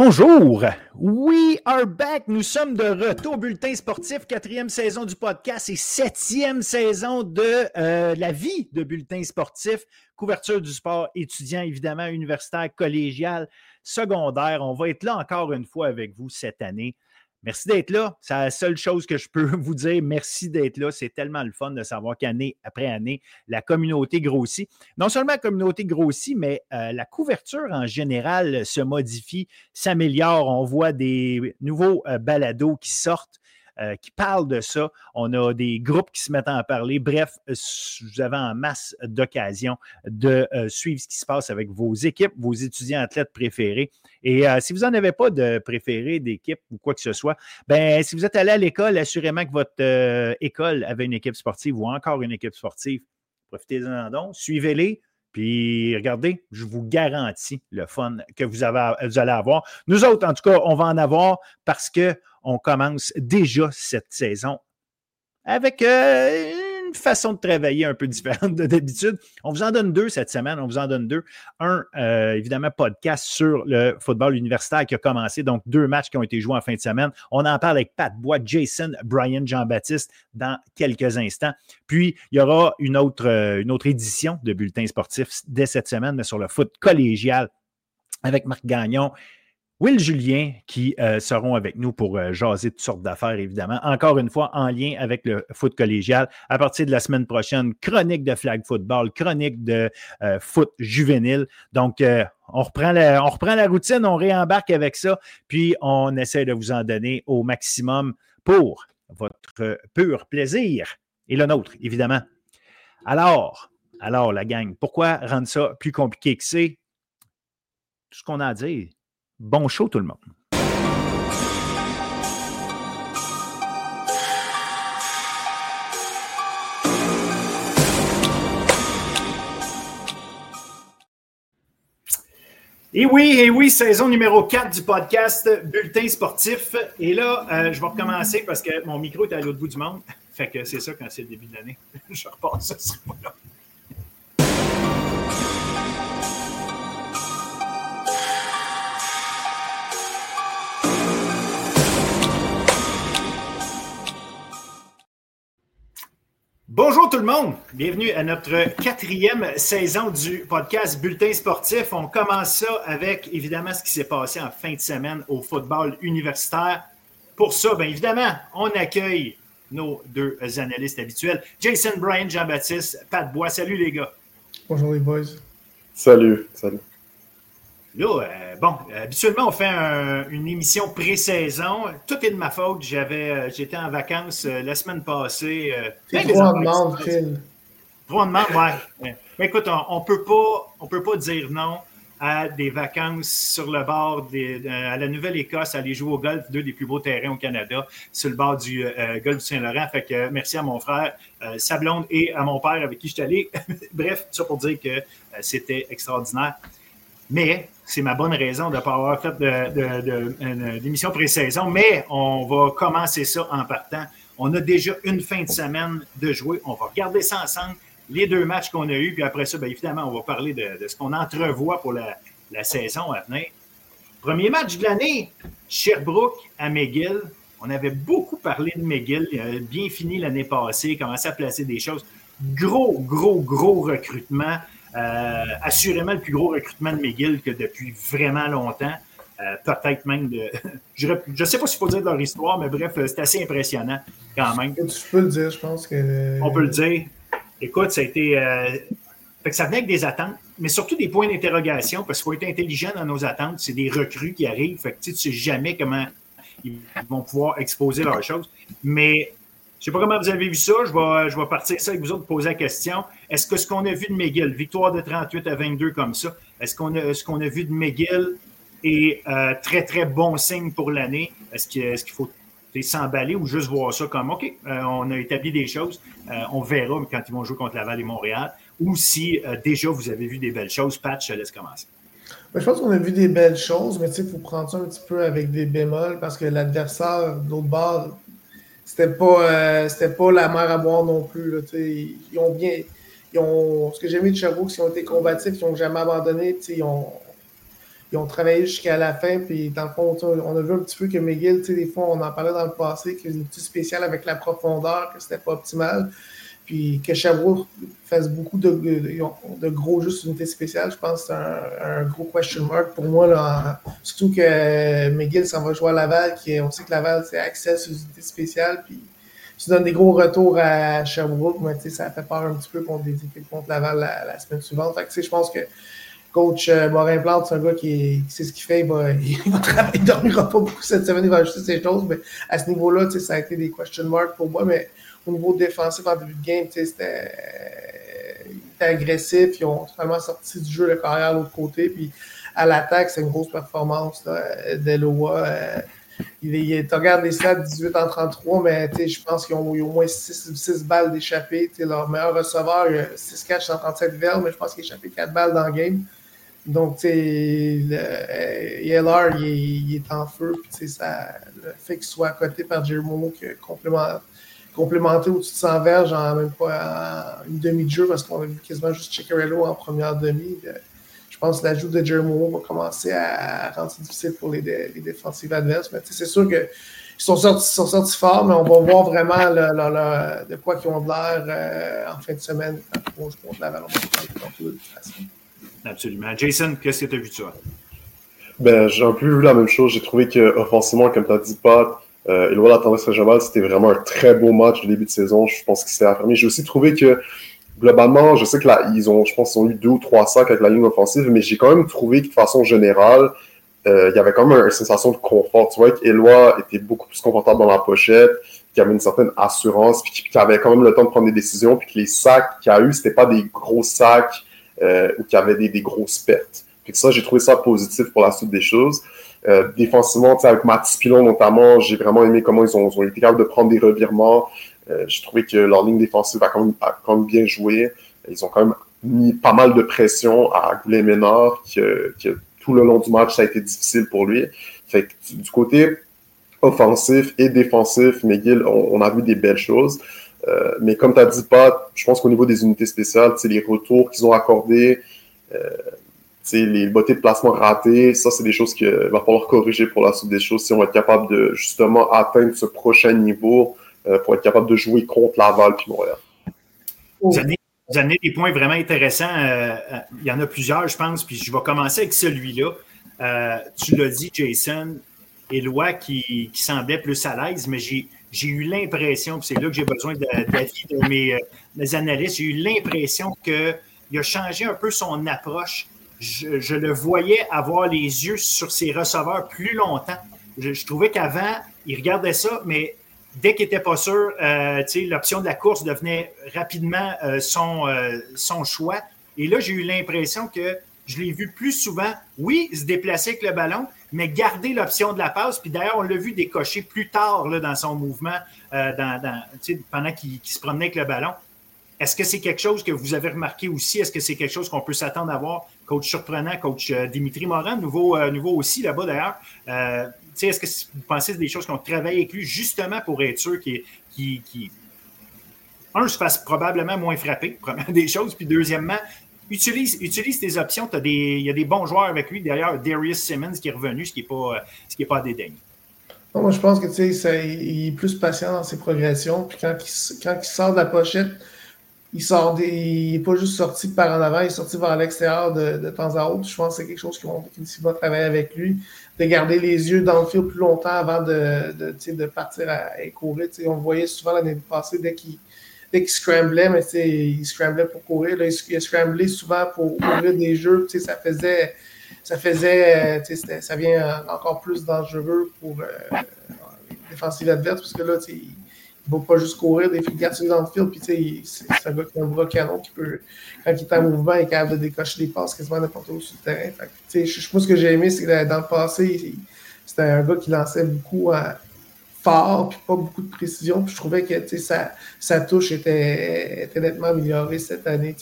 Bonjour, we are back. Nous sommes de retour. Bulletin sportif, 4e saison du podcast et 7e saison de la vie de Bulletin sportif. Couverture du sport étudiant, évidemment, universitaire, collégial, secondaire. On va être là encore une fois avec vous cette année. Merci d'être là. C'est la seule chose que je peux vous dire. Merci d'être là. C'est tellement le fun de savoir qu'année après année, la communauté grossit. Non seulement la communauté grossit, mais la couverture en général se modifie, s'améliore. On voit des nouveaux balados qui sortent, qui parlent de ça. On a des groupes qui se mettent à en parler. Bref, vous avez en masse d'occasions de suivre ce qui se passe avec vos équipes, vos étudiants athlètes préférés. Et si vous n'en avez pas de préféré d'équipe ou quoi que ce soit, ben si vous êtes allé à l'école, assurément que votre école avait une équipe sportive ou encore une équipe sportive. Profitez-en donc, suivez-les. Puis regardez, je vous garantis le fun que vous allez avoir. Nous autres, en tout cas, on va en avoir parce qu'on commence déjà cette saison avec une façon de travailler un peu différente de d'habitude. On vous en donne deux cette semaine. On vous en donne deux. Un, évidemment, podcast sur le football universitaire qui a commencé. Donc, 2 matchs qui ont été joués en fin de semaine. On en parle avec Pat Bois, Jason, Brian, Jean-Baptiste dans quelques instants. Puis, il y aura une autre édition de Bulletin sportif dès cette semaine, mais sur le foot collégial avec Marc Gagnon, Will Julien qui seront avec nous pour jaser toutes sortes d'affaires, évidemment. Encore une fois, en lien avec le foot collégial. À partir de la semaine prochaine, chronique de flag football, chronique de foot juvénile. Donc, on reprend la routine, on réembarque avec ça, puis on essaie de vous en donner au maximum pour votre pur plaisir et le nôtre, évidemment. Alors, la gang, pourquoi rendre ça plus compliqué que c'est? Tout ce qu'on a à dire. Bon show tout le monde. Et oui, saison numéro 4 du podcast Bulletin sportif. Et là, je vais recommencer parce que mon micro est à l'autre bout du monde. Fait que c'est ça quand c'est le début de l'année. Je repars ça, ce sera pas là. Bonjour tout le monde, bienvenue à notre 4e saison du podcast Bulletin sportif. On commence ça avec évidemment ce qui s'est passé en fin de semaine au football universitaire. Pour ça, bien évidemment, on accueille nos 2 analystes habituels, Jason, Brian, Jean-Baptiste, Pat Bois. Salut les gars. Bonjour les boys. Salut. Là, habituellement, on fait une émission pré-saison. Tout est de ma faute. J'étais en vacances la semaine passée. C'est trop en demande, Phil. Trop en demande, ouais. Mais écoute, on peut pas dire non à des vacances sur le bord à la Nouvelle-Écosse, aller jouer au golf, 2 des plus beaux terrains au Canada, sur le bord du golfe du Saint-Laurent. Fait que merci à mon frère, sa blonde et à mon père avec qui je suis allé. Bref, tout ça pour dire que c'était extraordinaire. Mais c'est ma bonne raison de ne pas avoir fait d'émission pré-saison. Mais on va commencer ça en partant. On a déjà une fin de semaine de jouer. On va regarder ça ensemble, les 2 matchs qu'on a eus. Puis après ça, bien évidemment, on va parler de ce qu'on entrevoit pour la saison à venir. Premier match de l'année, Sherbrooke à McGill. On avait beaucoup parlé de McGill. Il a bien fini l'année passée, commencé à placer des choses. Gros recrutement. Assurément le plus gros recrutement de McGill que depuis vraiment longtemps. Peut-être même je ne sais pas s'il faut dire de leur histoire, mais bref, c'est assez impressionnant quand même. Tu peux le dire, je pense que. On peut le dire. Écoute, ça a été. Fait que ça venait avec des attentes, mais surtout des points d'interrogation, parce qu'il faut être intelligent dans nos attentes. C'est des recrues qui arrivent. Fait que tu ne sais jamais comment ils vont pouvoir exposer leurs choses. Mais je ne sais pas comment vous avez vu ça. Je vais partir ça avec vous autres, poser la question. Est-ce que ce qu'on a vu de McGill, victoire de 38-22 comme ça, est-ce qu'on a vu de McGill est très, très bon signe pour l'année? Est-ce qu'il faut s'emballer ou juste voir ça comme OK, on a établi des choses, on verra quand ils vont jouer contre Laval et Montréal, ou si déjà vous avez vu des belles choses. Pat, je te laisse commencer. Je pense qu'on a vu des belles choses, mais il faut prendre ça un petit peu avec des bémols parce que l'adversaire d'autre bord, c'était pas la mer à boire non plus. Là, ce que j'ai aimé de Sherbrooke, ils ont été combatifs, ils n'ont jamais abandonné. Ils ont ils ont travaillé jusqu'à la fin. Puis, dans le fond, on a vu un petit peu que McGill, des fois, on en parlait dans le passé, que l'outil spécial avec la profondeur, que c'était pas optimal. Puis que Sherbrooke fasse beaucoup de gros jeux sur unité spéciale, je pense que c'est un gros question mark pour moi. Là, surtout que McGill s'en va jouer à Laval, on sait que Laval, c'est accès aux unités spéciales. Puis tu donnes des gros retours à Sherbrooke, mais ça fait peur un petit peu contre des équipes contre Laval la semaine suivante. Fait que je pense que coach Morin-Plante, c'est un gars qui sait ce qu'il fait. Il va travailler, il ne dormira pas beaucoup cette semaine, il va ajuster ses choses. Mais à ce niveau-là, ça a été des question marks pour moi. Mais au niveau défensif, en début de game, c'était agressif. Ils ont totalement sorti du jeu le carrière de l'autre côté. Puis à l'attaque, c'est une grosse performance d'Eloa. Tu regardes les stats 18 en 33, mais je pense qu'ils ont eu au moins 6 balles d'échappée. Leur meilleur receveur, il a 6 catchs, 137 verges, mais je pense qu'il a échappé 4 balles dans le game. Donc, ELR, il est en feu. Puis, le fait qu'il soit à côté par Jeremy qui a complémenté au-dessus de 100 verges en même pas en une demi de jeu, parce qu'on a vu quasiment juste Ciccarello en première demi. Je pense que l'ajout de Jeremy va commencer à rendre ça difficile pour les défensives adverses. Mais c'est sûr qu'ils sont sortis forts, mais on va voir vraiment de quoi ils ont de l'air en fin de semaine quand on joue contre Laval. Absolument. Jason, qu'est-ce que tu as vu de ça? Ben, j'ai un peu vu la même chose. J'ai trouvé qu'offensivement, comme tu as dit, Pat, Éloi la tendance régionale, c'était vraiment un très beau match du début de saison. Je pense qu'il s'est affirmé. J'ai aussi trouvé que, globalement, je sais qu'ils ont eu 2 ou 3 sacs avec la ligne offensive, mais j'ai quand même trouvé que, de façon générale, il y avait quand même une sensation de confort. Tu vois qu'Éloi était beaucoup plus confortable dans la pochette, qu'il avait une certaine assurance, puis qu'il avait quand même le temps de prendre des décisions, puis que les sacs qu'il a eu, c'était pas des gros sacs ou qu'il y avait des grosses pertes. Puis que ça, j'ai trouvé ça positif pour la suite des choses. Défensivement, avec Mathis Pilon notamment, j'ai vraiment aimé comment ils ont été capables de prendre des revirements. J'ai trouvé que leur ligne défensive a quand même bien joué. Ils ont quand même mis pas mal de pression à Goulet-Ménard, que tout le long du match, ça a été difficile pour lui. Fait que du côté offensif et défensif, McGill, on a vu des belles choses. Mais comme tu as dit, Pat, je pense qu'au niveau des unités spéciales, les retours qu'ils ont accordés, les bottées de placement ratées, ça, c'est des choses qu'il va falloir corriger pour la suite des choses si on va être capable de, justement, atteindre ce prochain niveau pour être capable de jouer contre Laval puis Montréal. Vous amenez des points vraiment intéressants. Il y en a plusieurs, je pense, puis je vais commencer avec celui-là. Tu l'as dit, Jason, Éloi qui semblait plus à l'aise, mais j'ai eu l'impression, puis c'est là que j'ai besoin d'avis de mes analystes, j'ai eu l'impression qu'il a changé un peu son approche. Je le voyais avoir les yeux sur ses receveurs plus longtemps. Je trouvais qu'avant, il regardait ça, mais dès qu'il n'était pas sûr, l'option de la course devenait rapidement son choix. Et là, j'ai eu l'impression que je l'ai vu plus souvent, oui, se déplacer avec le ballon, mais garder l'option de la passe. Puis d'ailleurs, on l'a vu décocher plus tard là, dans son mouvement pendant qu'il se promenait avec le ballon. Est-ce que c'est quelque chose que vous avez remarqué aussi? Est-ce que c'est quelque chose qu'on peut s'attendre à voir? Coach surprenant, coach Dimitri Morin, nouveau aussi là-bas d'ailleurs. Est-ce que vous pensez que c'est des choses qu'on travaille avec lui justement pour être sûr qu'il se fasse probablement moins frapper, première des choses, puis deuxièmement, utilise tes options. Il y a des bons joueurs avec lui. D'ailleurs, Darius Simmons qui est revenu, ce qui n'est pas à dédaigner. Non, moi, je pense que il est plus patient dans ses progressions. Puis quand il sort de la pochette, il n'est pas juste sorti par en avant, il est sorti vers l'extérieur de temps à autre. Je pense que c'est quelque chose qui va travailler avec lui, de garder les yeux dans le fil plus longtemps avant de partir à courir. On le voyait souvent l'année passée, dès qu'il scramblait, mais il scramblait pour courir. Là, il a scramblé souvent pour ouvrir des jeux. Ça vient encore plus dangereux pour les défensives adverses, parce que là, il ne va pas juste courir, des garçons dans le field, puis c'est un gars qui a un bras canon qui peut, quand il est en mouvement, il est capable de décocher des passes quasiment n'importe où sur le terrain. Moi, ce que j'ai aimé, c'est que dans le passé, c'était un gars qui lançait beaucoup fort, puis pas beaucoup de précision, puis je trouvais que sa touche était nettement améliorée cette année.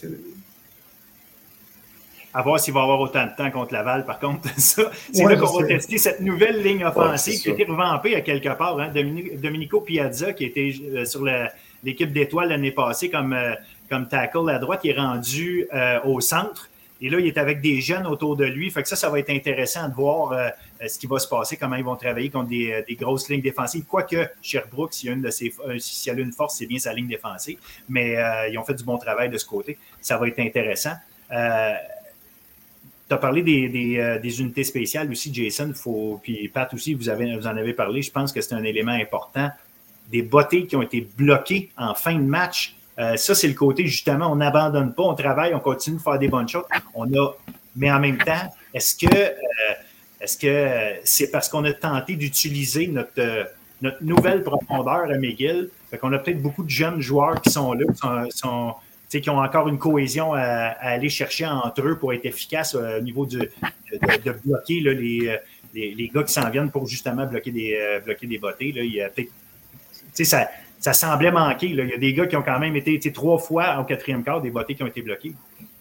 À voir s'il va avoir autant de temps contre Laval, par contre. C'est là qu'on va tester cette nouvelle ligne offensive qui a été revampée à quelque part. Hein? Domenico Piazza, qui était sur l'équipe d'étoiles l'année passée comme tackle à droite, il est rendu au centre. Et là, il est avec des jeunes autour de lui. Fait que ça va être intéressant de voir ce qui va se passer, comment ils vont travailler contre des grosses lignes défensives. Quoique Sherbrooke, s'il y a une force, c'est bien sa ligne défensive. Mais ils ont fait du bon travail de ce côté. Ça va être intéressant. Tu as parlé des unités spéciales aussi, Jason. Puis Pat aussi, vous en avez parlé. Je pense que c'est un élément important. Des bottées qui ont été bloquées en fin de match. Ça, c'est le côté, justement, on n'abandonne pas, on travaille, on continue de faire des bonnes choses. Mais en même temps, est-ce que c'est parce qu'on a tenté d'utiliser notre nouvelle profondeur à McGill? Fait qu'on a peut-être beaucoup de jeunes joueurs qui sont là, qui ont encore une cohésion à aller chercher entre eux pour être efficaces au niveau de bloquer là, les gars qui s'en viennent pour justement bloquer des bottées. Là. Il y a peut-être, ça semblait manquer. Là. Il y a des gars qui ont quand même été 3 fois au 4e quart, des bottées qui ont été bloquées.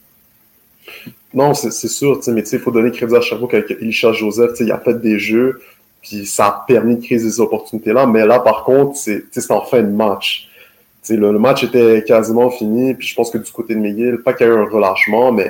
Non, c'est sûr, mais il faut donner crédit à Sherbrooke avec Elisha Joseph. Il a fait des jeux, puis ça a permis de créer ces opportunités-là. Mais là, par contre, c'est en fin de match. Le match était quasiment fini, puis je pense que du côté de McGill, pas qu'il y a eu un relâchement, mais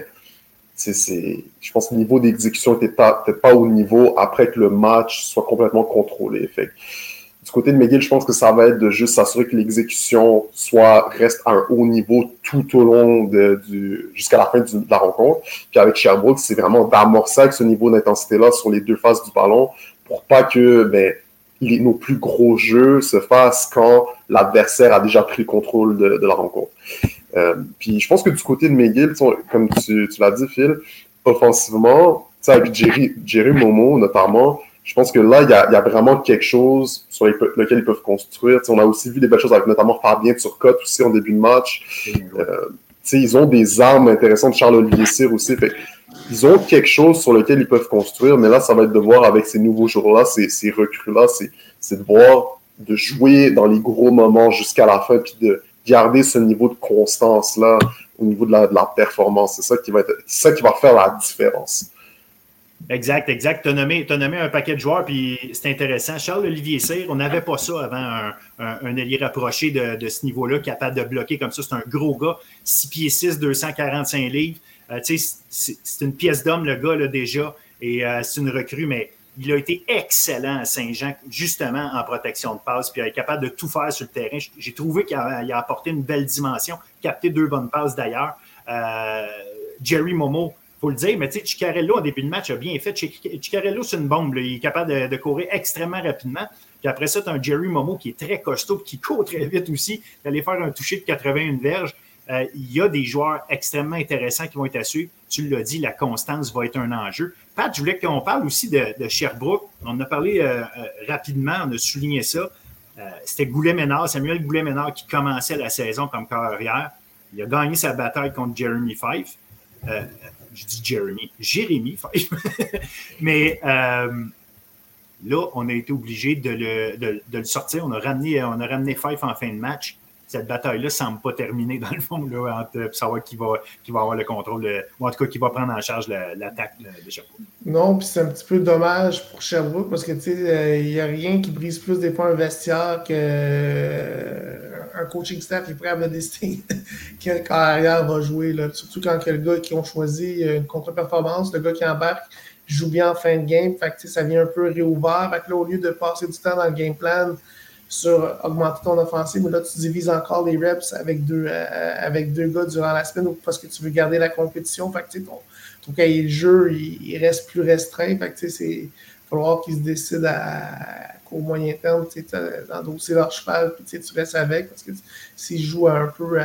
je pense que le niveau d'exécution n'était peut-être pas au niveau après que le match soit complètement contrôlé. Fait du côté de McGill, je pense que ça va être de juste s'assurer que l'exécution reste à un haut niveau tout au long jusqu'à la fin de la rencontre. Puis avec Sherbrooke, c'est vraiment d'amorcer avec ce niveau d'intensité-là sur les 2 faces du ballon pour pas que nos plus gros jeux se fassent quand l'adversaire a déjà pris le contrôle de la rencontre. Puis je pense que du côté de McGill, comme tu l'as dit, Phil, offensivement, avec Jerry Momo notamment, je pense que là, il y a vraiment quelque chose sur lequel ils peuvent construire. On a aussi vu des belles choses avec notamment Fabien Turcotte aussi en début de match. Ils ont des armes intéressantes. Charles-Olivier Cyr aussi. Ils ont quelque chose sur lequel ils peuvent construire, mais là, ça va être de voir avec ces nouveaux joueurs-là, ces recrues-là, c'est de voir, de jouer dans les gros moments jusqu'à la fin, puis de garder ce niveau de constance-là au niveau de la performance. C'est ça qui va faire la différence. Exact. Tu as nommé un paquet de joueurs, puis c'est intéressant. Charles-Olivier Cyr, on n'avait pas ça avant, un ailier rapproché de ce niveau-là, capable de bloquer comme ça. C'est un gros gars, 6 pieds 6, 245 livres. C'est une pièce d'homme, le gars, là, déjà, et c'est une recrue, mais il a été excellent à Saint-Jean, justement, en protection de passe, puis il est capable de tout faire sur le terrain. J'ai trouvé qu'il a apporté une belle dimension, capté 2 bonnes passes d'ailleurs. Jerry Momo, il faut le dire, mais tu sais, Ciccarello, en début de match, a bien fait. Ciccarello, c'est une bombe. Là. Il est capable de courir extrêmement rapidement. Puis après ça, tu as un Jerry Momo qui est très costaud, qui court très vite aussi, d'aller faire un toucher de 81 verges. Il y a des joueurs extrêmement intéressants qui vont être à suivre. Tu l'as dit, la constance va être un enjeu. Pat, je voulais qu'on parle aussi de Sherbrooke. On en a parlé rapidement, on a souligné ça. C'était Goulet-Ménard, Samuel Goulet-Ménard qui commençait la saison comme carrière. Il a gagné sa bataille contre Jeremy Fife. Je dis Jérémy Fife. Mais là, on a été obligé de le sortir. On a ramené Fife en fin de match. Cette bataille-là ne semble pas terminée, dans le fond, là, pour savoir qui va avoir le contrôle, ou en tout cas, qui va prendre en charge l'attaque de Sherbrooke. Non, puis c'est un petit peu dommage pour Sherbrooke, parce que, tu sais, il n'y a rien qui brise plus des fois un vestiaire qu'un coaching staff qui est prêt à me décider quelle carrière va jouer, là. Surtout quand le gars qui ont choisi une contre-performance, le gars qui embarque, joue bien en fin de game, fait que, tu sais, ça vient un peu réouvert. Fait que là, au lieu de passer du temps dans le game plan sur augmenter ton offensive, mais là, tu divises encore les reps avec deux gars durant la semaine parce que tu veux garder la compétition. Fait que, tu sais, ton cahier de jeu, il reste plus restreint. Fait que, tu sais, il va falloir qu'ils se décident qu'au moyen terme, tu sais, d'endosser leur cheval, puis tu restes avec, parce que s'ils jouent un peu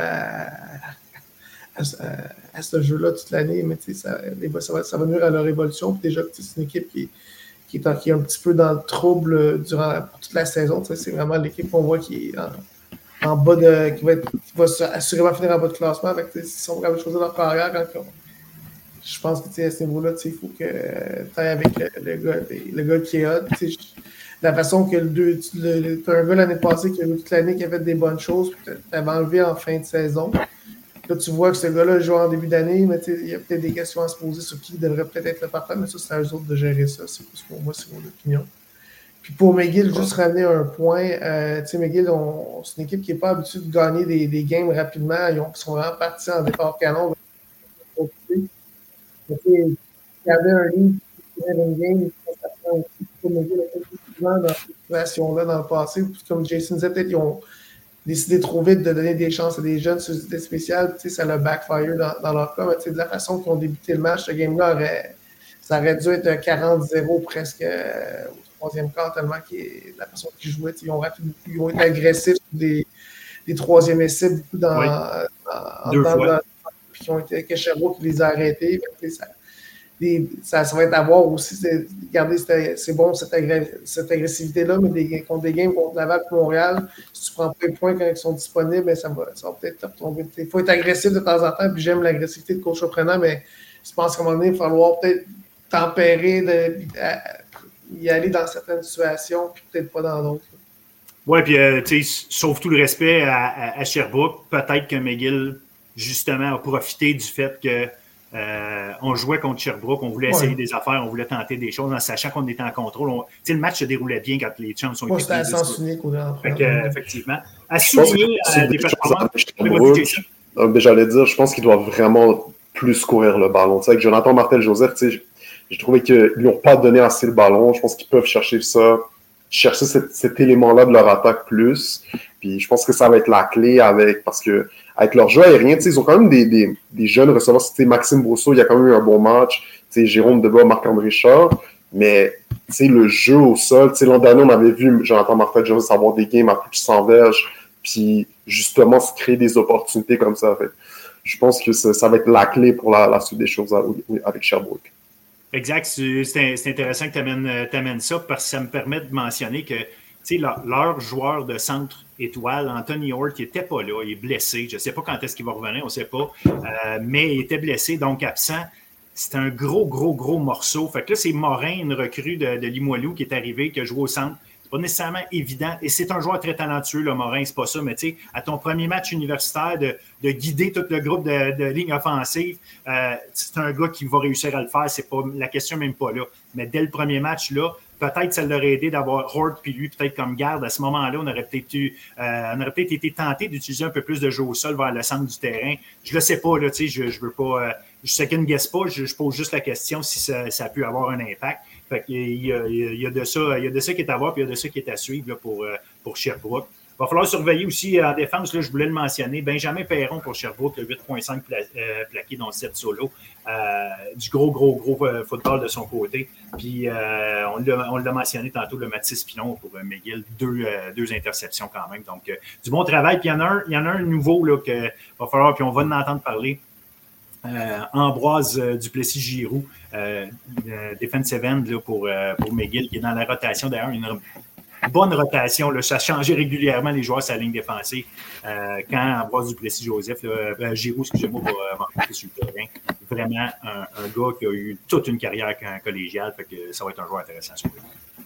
à ce jeu-là toute l'année, mais tu sais, ça va nuire à leur évolution. Puis déjà, c'est une équipe qui est un petit peu dans le trouble pour toute la saison. C'est vraiment l'équipe qu'on voit qui est en bas qui va assurément finir en bas de classement. Avec, ils sont vraiment choisir leur carrière. Je pense que à ce niveau-là, il faut que tu ailles avec le gars qui est hot. La façon que tu as un gars l'année passée qui a eu toute l'année, qui a fait des bonnes choses, puis tu avais enlevé en fin de saison. Là, tu vois que ce gars-là joue en début d'année, mais il y a peut-être des questions à se poser sur qui devrait peut-être être le partenaire, mais ça, c'est à eux autres de gérer ça. C'est plus pour moi, c'est mon opinion. Puis pour McGill, juste ramener un point, McGill, c'est une équipe qui n'est pas habituée de gagner des games rapidement. Ils sont vraiment partis en départ canon. Il y avait un livre qui était une game, ça prend aussi pour McGill souvent dans cette situation-là dans le passé. Comme Jason disait, peut-être qu'ils ont décidé trop vite de donner des chances à des jeunes sur des spéciales. Ça l'a backfire dans leur cas. Mais de la façon qu'ils ont débuté le match, ce game-là ça aurait dû être un 40-0 presque au troisième quart, tellement la façon qu'ils jouaient. Ils ont été agressifs sur des troisième essais, beaucoup Deux fois. Puis qui ont été que Sherbrooke qui les a arrêtés. Ça va être à voir aussi. Regardez, c'est bon cette agressivité-là, mais contre des games contre Laval et Montréal, si tu prends pas les points quand ils sont disponibles, ben ça va peut-être te retomber. Il faut être agressif de temps en temps, puis j'aime l'agressivité de coach Reprenant, mais je pense qu'à un moment donné, il va falloir peut-être tempérer, y aller dans certaines situations, puis peut-être pas dans d'autres. Oui, puis, tu sais, sauf tout le respect à Sherbrooke, peut-être que McGill, justement, a profité du fait que on jouait contre Sherbrooke, on voulait essayer des affaires, on voulait tenter des choses en sachant qu'on était en contrôle. Tu sais, le match se déroulait bien quand les Chums sont c'était à sens unique. Effectivement. À souligner des performances. J'allais dire, je pense qu'ils doivent vraiment plus courir le ballon. Tu sais, avec Jonathan Martel-Joseph, tu sais, j'ai trouvé qu'ils n'ont pas donné assez le ballon. Je pense qu'ils peuvent chercher cet élément-là de leur attaque plus. Puis je pense que ça va être la clé parce que avec leur jeu aérien, ils ont quand même des jeunes receveurs. Maxime Brousseau, il y a quand même eu un bon match. Jérôme Debat, Marc-André Richard. Mais le jeu au sol, l'an dernier, on avait vu Jonathan Martel-Joseph avoir des games à plus de 100 verges. Puis justement, se créer des opportunités comme ça. En fait. Je pense que ça va être la clé pour la suite des choses avec Sherbrooke. Exact. C'est intéressant que tu amènes ça parce que ça me permet de mentionner que leur joueur de centre étoile, Anthony Hort, qui n'était pas là, il est blessé. Je ne sais pas quand est-ce qu'il va revenir, on ne sait pas. Mais il était blessé, donc absent. C'est un gros morceau. Fait que là, c'est Morin, une recrue de Limoilou, qui est arrivé, qui a joué au centre. C'est pas nécessairement évident. Et c'est un joueur très talentueux, le Morin, c'est pas ça. Mais tu sais, à ton premier match universitaire, de guider tout le groupe de ligne offensive, c'est un gars qui va réussir à le faire. C'est pas la question même pas là. Mais dès le premier match, là, peut-être ça l'aurait aidé d'avoir Hort puis lui peut-être comme garde. À ce moment-là, on aurait peut-être été tenté d'utiliser un peu plus de jeu au sol vers le centre du terrain. Je le sais pas, là, tu sais, je veux pas... je sais qu'il ne guesse pas, je pose juste la question si ça a pu avoir un impact. Fait qu'il y a de ça qui est à voir, puis il y a de ça qui est à suivre là, pour Sherbrooke. Il va falloir surveiller aussi en défense, là, je voulais le mentionner, Benjamin Perron pour Sherbrooke, le 8.5 plaqué dans 7 solos. Du gros football de son côté. Puis on l'a mentionné tantôt, le Mathis Pilon pour McGill, deux interceptions quand même. Donc, du bon travail. Puis il y en a un nouveau là, que va falloir, puis on va en entendre parler. Ambroise Duplessis-Giroux, defensive end là, pour McGill, qui est dans la rotation. D'ailleurs, une bonne rotation. Là, ça changeait régulièrement les joueurs sur la ligne défensive. Quand Ambroise Duplessis-Giroux, excusez-moi, va rentrer sur le terrain. Vraiment un gars qui a eu toute une carrière collégiale. Fait que ça va être un joueur intéressant à suivre.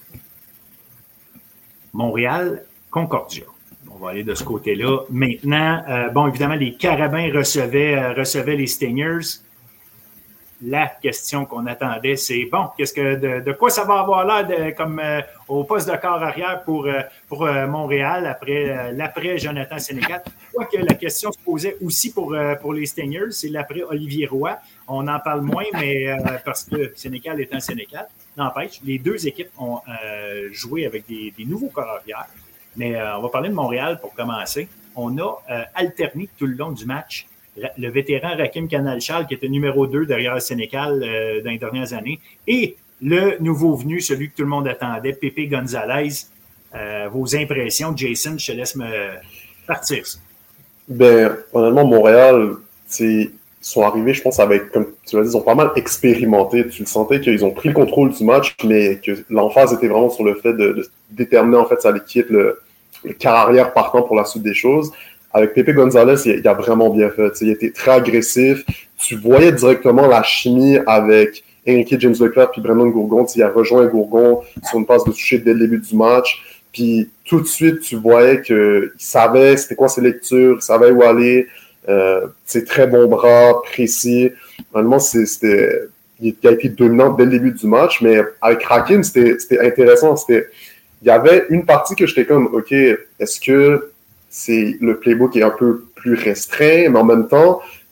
Montréal, Concordia. On va aller de ce côté-là. Maintenant, évidemment, les Carabins recevaient les Stingers. La question qu'on attendait, c'est de quoi ça va avoir l'air comme au poste de corps arrière pour Montréal après l'après Jonathan Sénécal. Quoique la question se posait aussi pour les Stingers, c'est l'après Olivier Roy. On en parle moins, mais parce que Sénécal étant Sénécal, n'empêche, les deux équipes ont joué avec des nouveaux corps arrière. Mais on va parler de Montréal pour commencer. On a alterné tout le long du match le vétéran Rakim Canal-Charles, qui était numéro 2 derrière le Sénécal dans les dernières années, et le nouveau venu, celui que tout le monde attendait, Pépé Gonzalez. Vos impressions, Jason, je te laisse me partir. Honnêtement, Montréal, ils sont arrivés, je pense, avec, comme tu l'as dit, ils ont pas mal expérimenté. Tu le sentais qu'ils ont pris le contrôle du match, mais que l'emphase était vraiment sur le fait de déterminer, en fait, à l'équipe le carrière partant pour la suite des choses. Avec Pépé Gonzalez, il a vraiment bien fait. Il était très agressif. Tu voyais directement la chimie avec Enrique James Leclerc puis Brandon Gourgon. Il a rejoint Gourgon sur une passe de toucher dès le début du match. Puis tout de suite, tu voyais qu'il savait c'était quoi ses lectures, il savait où aller. Très bon bras, précis. Vraiment, il a été dominant dès le début du match. Mais avec Rakim, c'était intéressant. Il y avait une partie que j'étais comme, OK, est-ce que le playbook est un peu plus restreint, mais en même temps,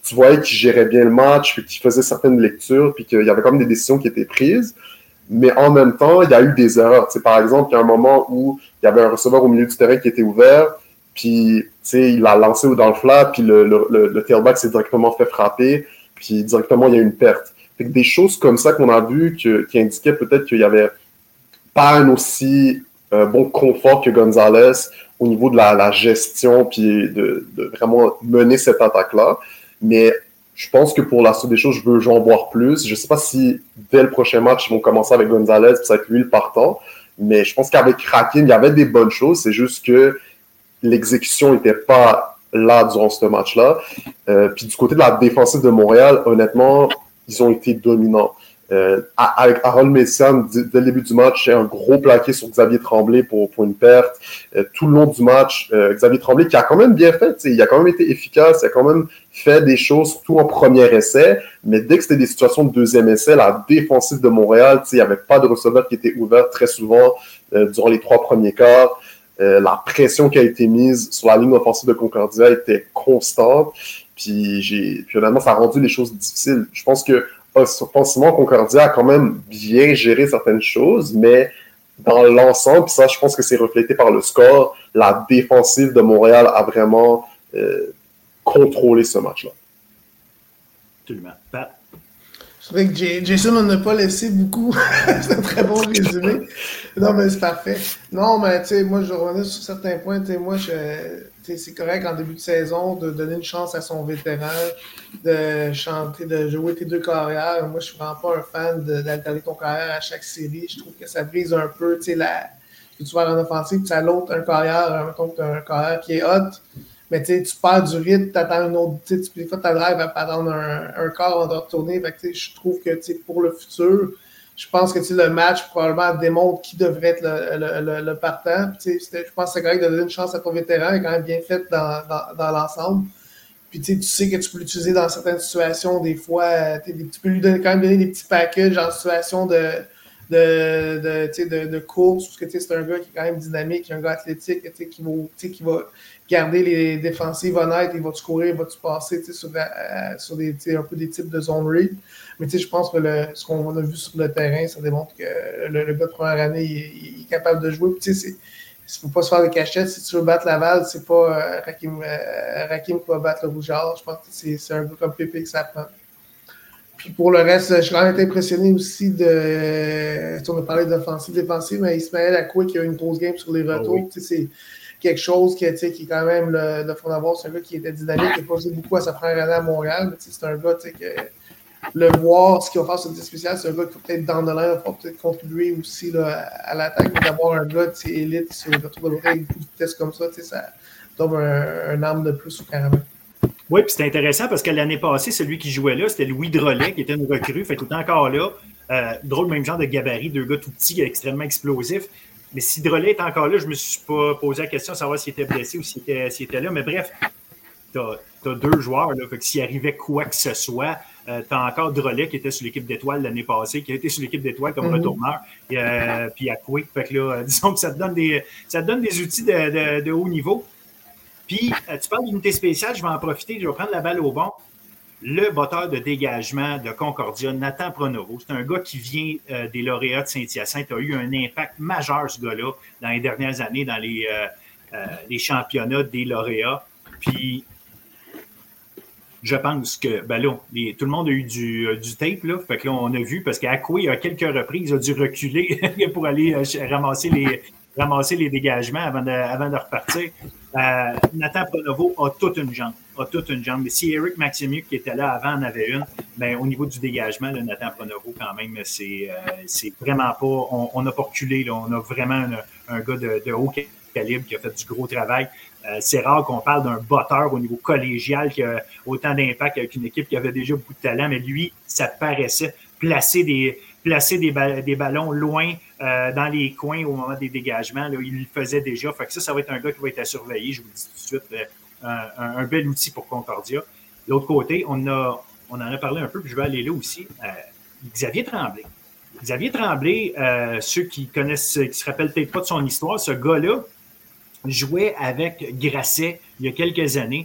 tu voyais qu'il gérait bien le match, puis qu'il faisait certaines lectures, puis qu'il y avait comme des décisions qui étaient prises. Mais en même temps, il y a eu des erreurs. T'sais, par exemple, il y a un moment où il y avait un receveur au milieu du terrain qui était ouvert, puis il a lancé dans le flat, puis le tailback s'est directement fait frapper, puis directement, il y a eu une perte. Fait que des choses comme ça qu'on a vues qui indiquaient peut-être qu'il n'y avait pas un aussi bon confort que Gonzalez au niveau de la gestion, puis de vraiment mener cette attaque-là. Mais je pense que pour la suite des choses, je veux en voir plus. Je ne sais pas si dès le prochain match, ils vont commencer avec Gonzalez, puis ça va être lui le partant. Mais je pense qu'avec Hakim, il y avait des bonnes choses. C'est juste que l'exécution n'était pas là durant ce match-là. Puis du côté de la défensive de Montréal, honnêtement, ils ont été dominants. Avec Harold Messiaen, dès le début du match, un gros plaqué sur Xavier Tremblay pour une perte. Tout le long du match, Xavier Tremblay qui a quand même bien fait, il a quand même été efficace, il a quand même fait des choses, surtout en premier essai, mais dès que c'était des situations de deuxième essai, la défensive de Montréal, il n'y avait pas de receveur qui était ouvert très souvent durant les 3 premiers quarts. La pression qui a été mise sur la ligne offensive de Concordia était constante, puis honnêtement, ça a rendu les choses difficiles. Je pense que offensivement, Concordia a quand même bien géré certaines choses, mais dans l'ensemble, puis ça, je pense que c'est reflété par le score, la défensive de Montréal a vraiment contrôlé ce match-là. Absolument. Pat? C'est vrai que Jason n'en a pas laissé beaucoup. C'est un très bon résumé. Non, mais c'est parfait. Non, mais tu sais, moi, je revenais sur certains points. Tu sais, moi, c'est correct en début de saison de donner une chance à son vétéran, de chanter, de jouer tes 2 carrières. Moi, je suis vraiment pas un fan d'alterner ton carrière à chaque série. Je trouve que ça brise un peu, tu sais, tu vas en offensive, puis tu as l'autre, un carrière, mettons que tu as un carrière qui est hot. Mais tu perds du rythme, tu attends une autre. Des fois, ta drive va attendre un quart avant de retourner. Fait que, je trouve que pour le futur, je pense que le match probablement démontre qui devrait être le partant. Je pense que c'est correct de donner une chance à ton vétéran, il est quand même bien fait dans l'ensemble. Puis tu sais que tu peux l'utiliser dans certaines situations, des fois, tu peux lui quand même donner des petits packages en situation de course, parce que c'est un gars qui est quand même dynamique, un gars athlétique, qui va garder les défensives honnêtes, il va-tu courir, il va-tu passer sur des, un peu des types de zone read. Mais je pense que ce qu'on a vu sur le terrain, ça démontre que le gars de première année, il est capable de jouer. Il ne faut pas se faire des cachettes. Si tu veux battre Laval, c'est pas Rakim qui va battre le Rougeard. Je pense que c'est un gars comme Pépé que ça prend. Puis pour le reste, je suis quand même impressionné aussi on a parlé d'offensive, défensive, mais Ismaël Akoué qui a une grosse game sur les retours. Oui. C'est quelque chose qui est quand même le fond d'avoir. C'est un gars qui était dynamique, qui a posé beaucoup à sa première année à Montréal. Mais c'est un gars que le voir, ce qu'il va faire sur le spécial, c'est un gars qui va peut-être dans le l'air, va peut-être contribuer aussi là, à l'attaque, mais d'avoir un gars élite sur le retour de l'autre avec beaucoup de vitesse comme ça donne un arme de plus au caramel. Oui, puis c'est intéressant parce que l'année passée, celui qui jouait là, c'était Louis Drolet, qui était une recrue, fait qu'il est encore là. Drôle, même genre de gabarit, 2 gars tout petits, extrêmement explosifs. Mais si Drolet est encore là, je ne me suis pas posé la question de savoir s'il était blessé ou s'il était là. Mais bref, tu as 2 joueurs, là, fait que s'il arrivait quoi que ce soit, tu as encore Drolet qui était sur l'équipe d'étoiles l'année passée, qui a été sur l'équipe d'étoiles comme retourneur, puis Akoué. Fait que là, disons que ça te donne des outils de haut niveau. Puis, tu parles d'unité spéciale, je vais en profiter, je vais prendre la balle au bon. Le batteur de dégagement de Concordia, Nathan Pronovo, c'est un gars qui vient des lauréats de Saint-Hyacinthe, a eu un impact majeur, ce gars-là, dans les dernières années, dans les championnats des lauréats. Puis, je pense que, ben là, tout le monde a eu du tape, là, fait que là, on a vu, parce qu'Akoué, à quelques reprises, a dû reculer pour aller ramasser les dégagements avant de repartir. Nathan Pronovo a toute une jambe. Mais si Eric Maximiuk, qui était là avant, en avait une, ben, au niveau du dégagement, là, Nathan Pronovo, quand même, c'est vraiment pas... On n'a pas reculé. Là, on a vraiment un gars de haut calibre qui a fait du gros travail. C'est rare qu'on parle d'un batteur au niveau collégial qui a autant d'impact avec une équipe qui avait déjà beaucoup de talent, mais lui, ça paraissait placer des ballons loin dans les coins au moment des dégagements. Là, il le faisait déjà. Fait que ça va être un gars qui va être à surveiller, je vous le dis tout de suite. Un bel outil pour Concordia. De l'autre côté, on en a parlé un peu, puis je vais aller là aussi. Xavier Tremblay, ceux qui se rappellent peut-être pas de son histoire, ce gars-là jouait avec Grasset il y a quelques années.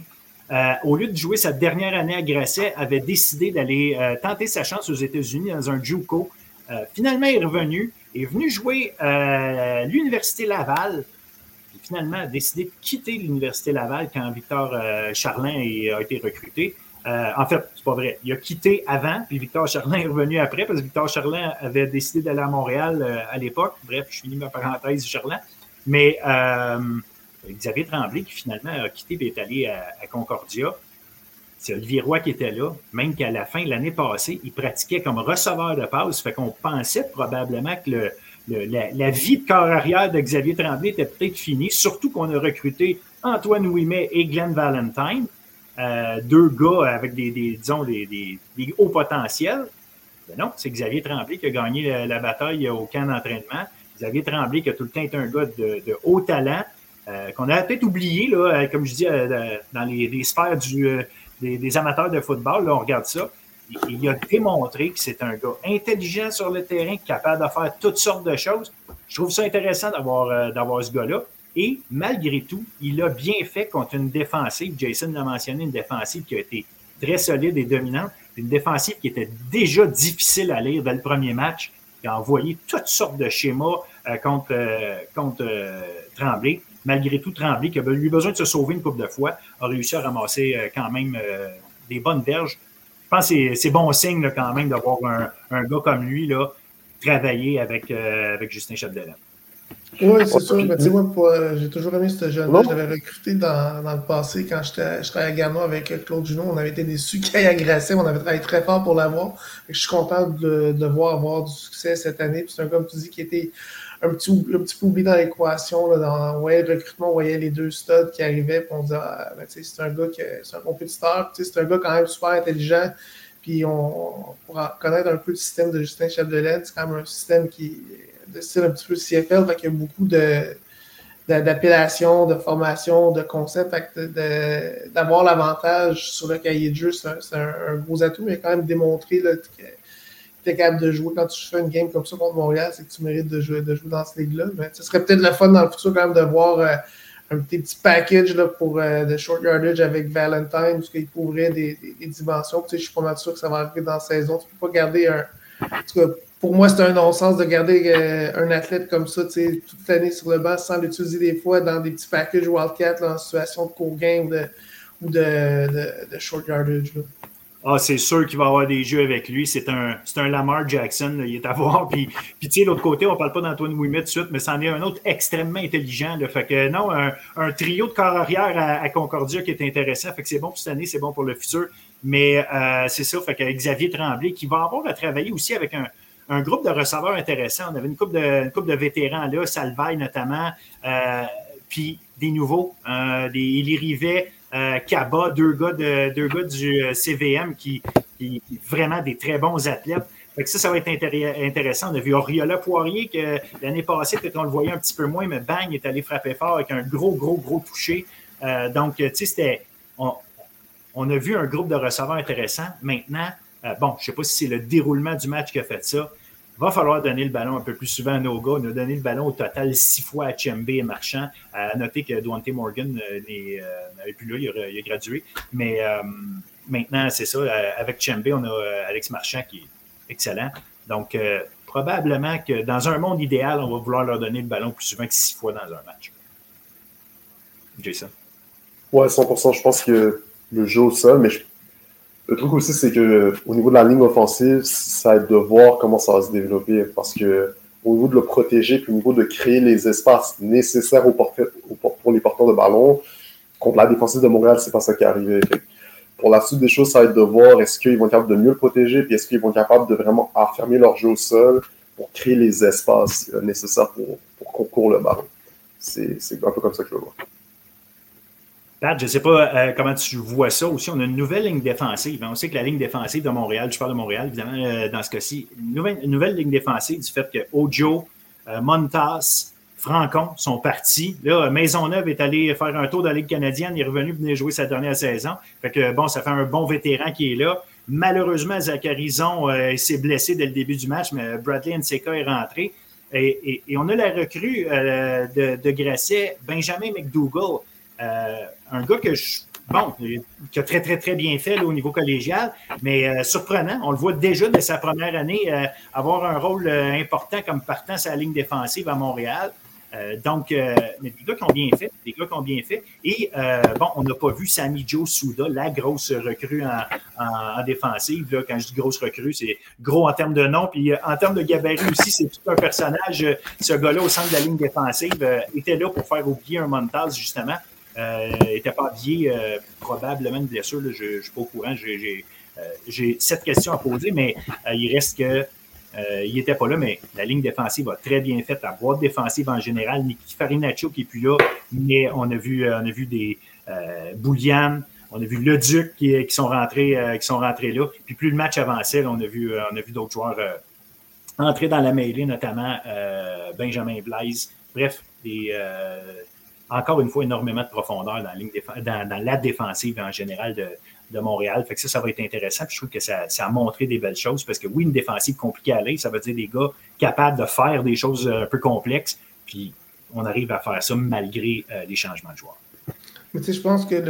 au lieu de jouer sa dernière année à Grasset, avait décidé d'aller tenter sa chance aux États-Unis dans un JUCO. Finalement, il est venu jouer à l'Université Laval. Puis finalement, a décidé de quitter l'Université Laval quand Victor Charlin a été recruté. En fait, c'est pas vrai. Il a quitté avant, puis Victor Charlin est revenu après, parce que Victor Charlin avait décidé d'aller à Montréal à l'époque. Bref, je finis ma parenthèse Charlin. Mais Xavier Tremblay, qui finalement a quitté et est allé à Concordia, c'est Olivier Roy qui était là, même qu'à la fin de l'année passée, il pratiquait comme receveur de passe. Fait qu'on pensait probablement que la vie de corps arrière de Xavier Tremblay était peut-être finie, surtout qu'on a recruté Antoine Ouimet et Glenn Valentine, deux gars avec des hauts potentiels. Mais non, c'est Xavier Tremblay qui a gagné la bataille au camp d'entraînement. Xavier Tremblay qui a tout le temps été un gars de haut talent, qu'on a peut-être oublié, là, comme je dis, dans les sphères des amateurs de football. Là, on regarde ça. Il a démontré que c'est un gars intelligent sur le terrain, capable de faire toutes sortes de choses. Je trouve ça intéressant d'avoir ce gars-là. Et malgré tout, il a bien fait contre une défensive. Jason l'a mentionné, une défensive qui a été très solide et dominante. Une défensive qui était déjà difficile à lire dès le premier match. Il a envoyé toutes sortes de schémas contre Tremblay. Malgré tout, Tremblay, qui a eu besoin de se sauver une couple de fois, a réussi à ramasser quand même des bonnes verges. Je pense que c'est bon signe là, quand même d'avoir un gars comme lui là, travailler avec Justin Chapdelaine. Oui, c'est sûr. Mais tu sais, moi, j'ai toujours aimé ce jeune-là. Je l'avais recruté dans le passé quand je travaillais à Gamma avec Claude Junot. On avait été déçus qu'il aille à Grasset. On avait travaillé très fort pour l'avoir. Je suis content de le voir avoir du succès cette année. Puis c'est un gars, comme tu dis, qui était un petit peu oublié dans l'équation. On voyait le recrutement, on voyait les deux studs qui arrivaient. Puis on disait, c'est un gars c'est un compétiteur. C'est un gars quand même super intelligent. Puis pour connaître un peu le système de Justin Chapdelaine, c'est quand même un système qui de style un petit peu CFL, fait qu'il y a beaucoup d'appellations, de formations, de concepts. D'avoir l'avantage sur le cahier de jeu, c'est un gros atout, mais il a quand même démontré là, que tu es capable de jouer quand tu fais une game comme ça contre Montréal, c'est que tu mérites de jouer dans cette ligue-là. Mais ce serait peut-être le fun dans le futur quand même de voir un petit package là, pour de short yardage avec Valentine, parce qu'il couvrait des dimensions. Je suis pas mal sûr que ça va arriver dans la saison. Tu peux pas garder en tout cas, pour moi, c'est un non-sens de garder un athlète comme ça toute l'année sur le banc sans l'utiliser des fois dans des petits packages Wildcat là, en situation de court game ou de short yardage. Là. Ah, c'est sûr qu'il va y avoir des jeux avec lui. C'est un Lamar Jackson, là, il est à voir. Puis tu sais, l'autre côté, on ne parle pas d'Antoine Ouimet tout de suite, mais c'en est un autre extrêmement intelligent. Là. Fait que non, un trio de corps arrière à Concordia qui est intéressant. Fait que c'est bon pour cette année, c'est bon pour le futur. Mais c'est ça, fait que Xavier Tremblay qui va avoir à travailler aussi avec un groupe de receveurs intéressants. On avait une couple de vétérans là, Salvaille notamment, puis des nouveaux, des Élie Rivet, Kaba, deux gars du CVM qui vraiment des très bons athlètes. Fait que ça va être intéressant. On a vu Oriola Poirier que l'année passée, peut-être on le voyait un petit peu moins, mais bang, il est allé frapper fort avec un gros toucher. Donc, tu sais, on a vu un groupe de receveurs intéressant. Maintenant, je ne sais pas si c'est le déroulement du match qui a fait ça. Il va falloir donner le ballon un peu plus souvent à nos gars. On a donné le ballon au total 6 fois à Chembe et Marchand. À noter que Dwante Morgan n'avait plus là, il a gradué. Mais maintenant, c'est ça. Avec Chembe, on a Alex Marchand qui est excellent. Donc, probablement que dans un monde idéal, on va vouloir leur donner le ballon plus souvent que 6 fois dans un match. Jason? Ouais, 100%. Je pense que le jeu au sol, mais le truc aussi, c'est que au niveau de la ligne offensive, ça aide de voir comment ça va se développer parce que au niveau de le protéger, puis au niveau de créer les espaces nécessaires pour les porteurs de ballon, contre la défensive de Montréal, c'est pas ça qui est arrivé. Pour la suite des choses, ça va être de voir est-ce qu'ils vont être capables de mieux le protéger, puis est-ce qu'ils vont être capables de vraiment affermir leur jeu au sol pour créer les espaces nécessaires pour qu'on court le ballon. C'est un peu comme ça que je le vois. Pat, je ne sais pas comment tu vois ça aussi. On a une nouvelle ligne défensive. On sait que la ligne défensive de Montréal, je parle de Montréal, évidemment, dans ce cas-ci, une nouvelle ligne défensive du fait que Ojo, Montas, Francon sont partis. Là, Maisonneuve est allé faire un tour de la Ligue canadienne. Il est revenu venir jouer sa dernière saison. Fait que, bon, ça fait un bon vétéran qui est là. Malheureusement, Zacharizon s'est blessé dès le début du match, mais Bradley Nseka est rentré. Et on a la recrue de Grasset, Benjamin McDougall. Un gars que bon, qui a très, très, très bien fait là, au niveau collégial, mais surprenant. On le voit déjà dès sa première année avoir un rôle important comme partant sur la ligne défensive à Montréal. Mais des gars qui ont bien fait, Et bon, on n'a pas vu Sami Joe Souda, la grosse recrue en défensive. Là, quand je dis grosse recrue, c'est gros en termes de nom. Puis en termes de gabarit aussi, c'est tout un personnage. Ce gars-là, au centre de la ligne défensive, était là pour faire oublier un Montaz, justement. N'était pas habillé, probablement de blessure. Là, je ne suis pas au courant. J'ai 7 questions à poser, mais il reste que il n'était pas là, mais la ligne défensive a très bien fait. La boîte défensive en général, Nicky Farinaccio qui n'est plus là, mais on a vu des Boulian, on a vu Leduc qui sont rentrés là. Puis plus le match avançait, là, on a vu d'autres joueurs entrer dans la mêlée, notamment Benjamin Blaise. Bref, encore une fois, énormément de profondeur dans la défensive en général de Montréal. Fait que ça va être intéressant. Puis je trouve que ça a montré des belles choses parce que oui, une défensive compliquée à aller, ça veut dire des gars capables de faire des choses un peu complexes. Puis on arrive à faire ça malgré les changements de joueurs. Mais tu sais, je pense que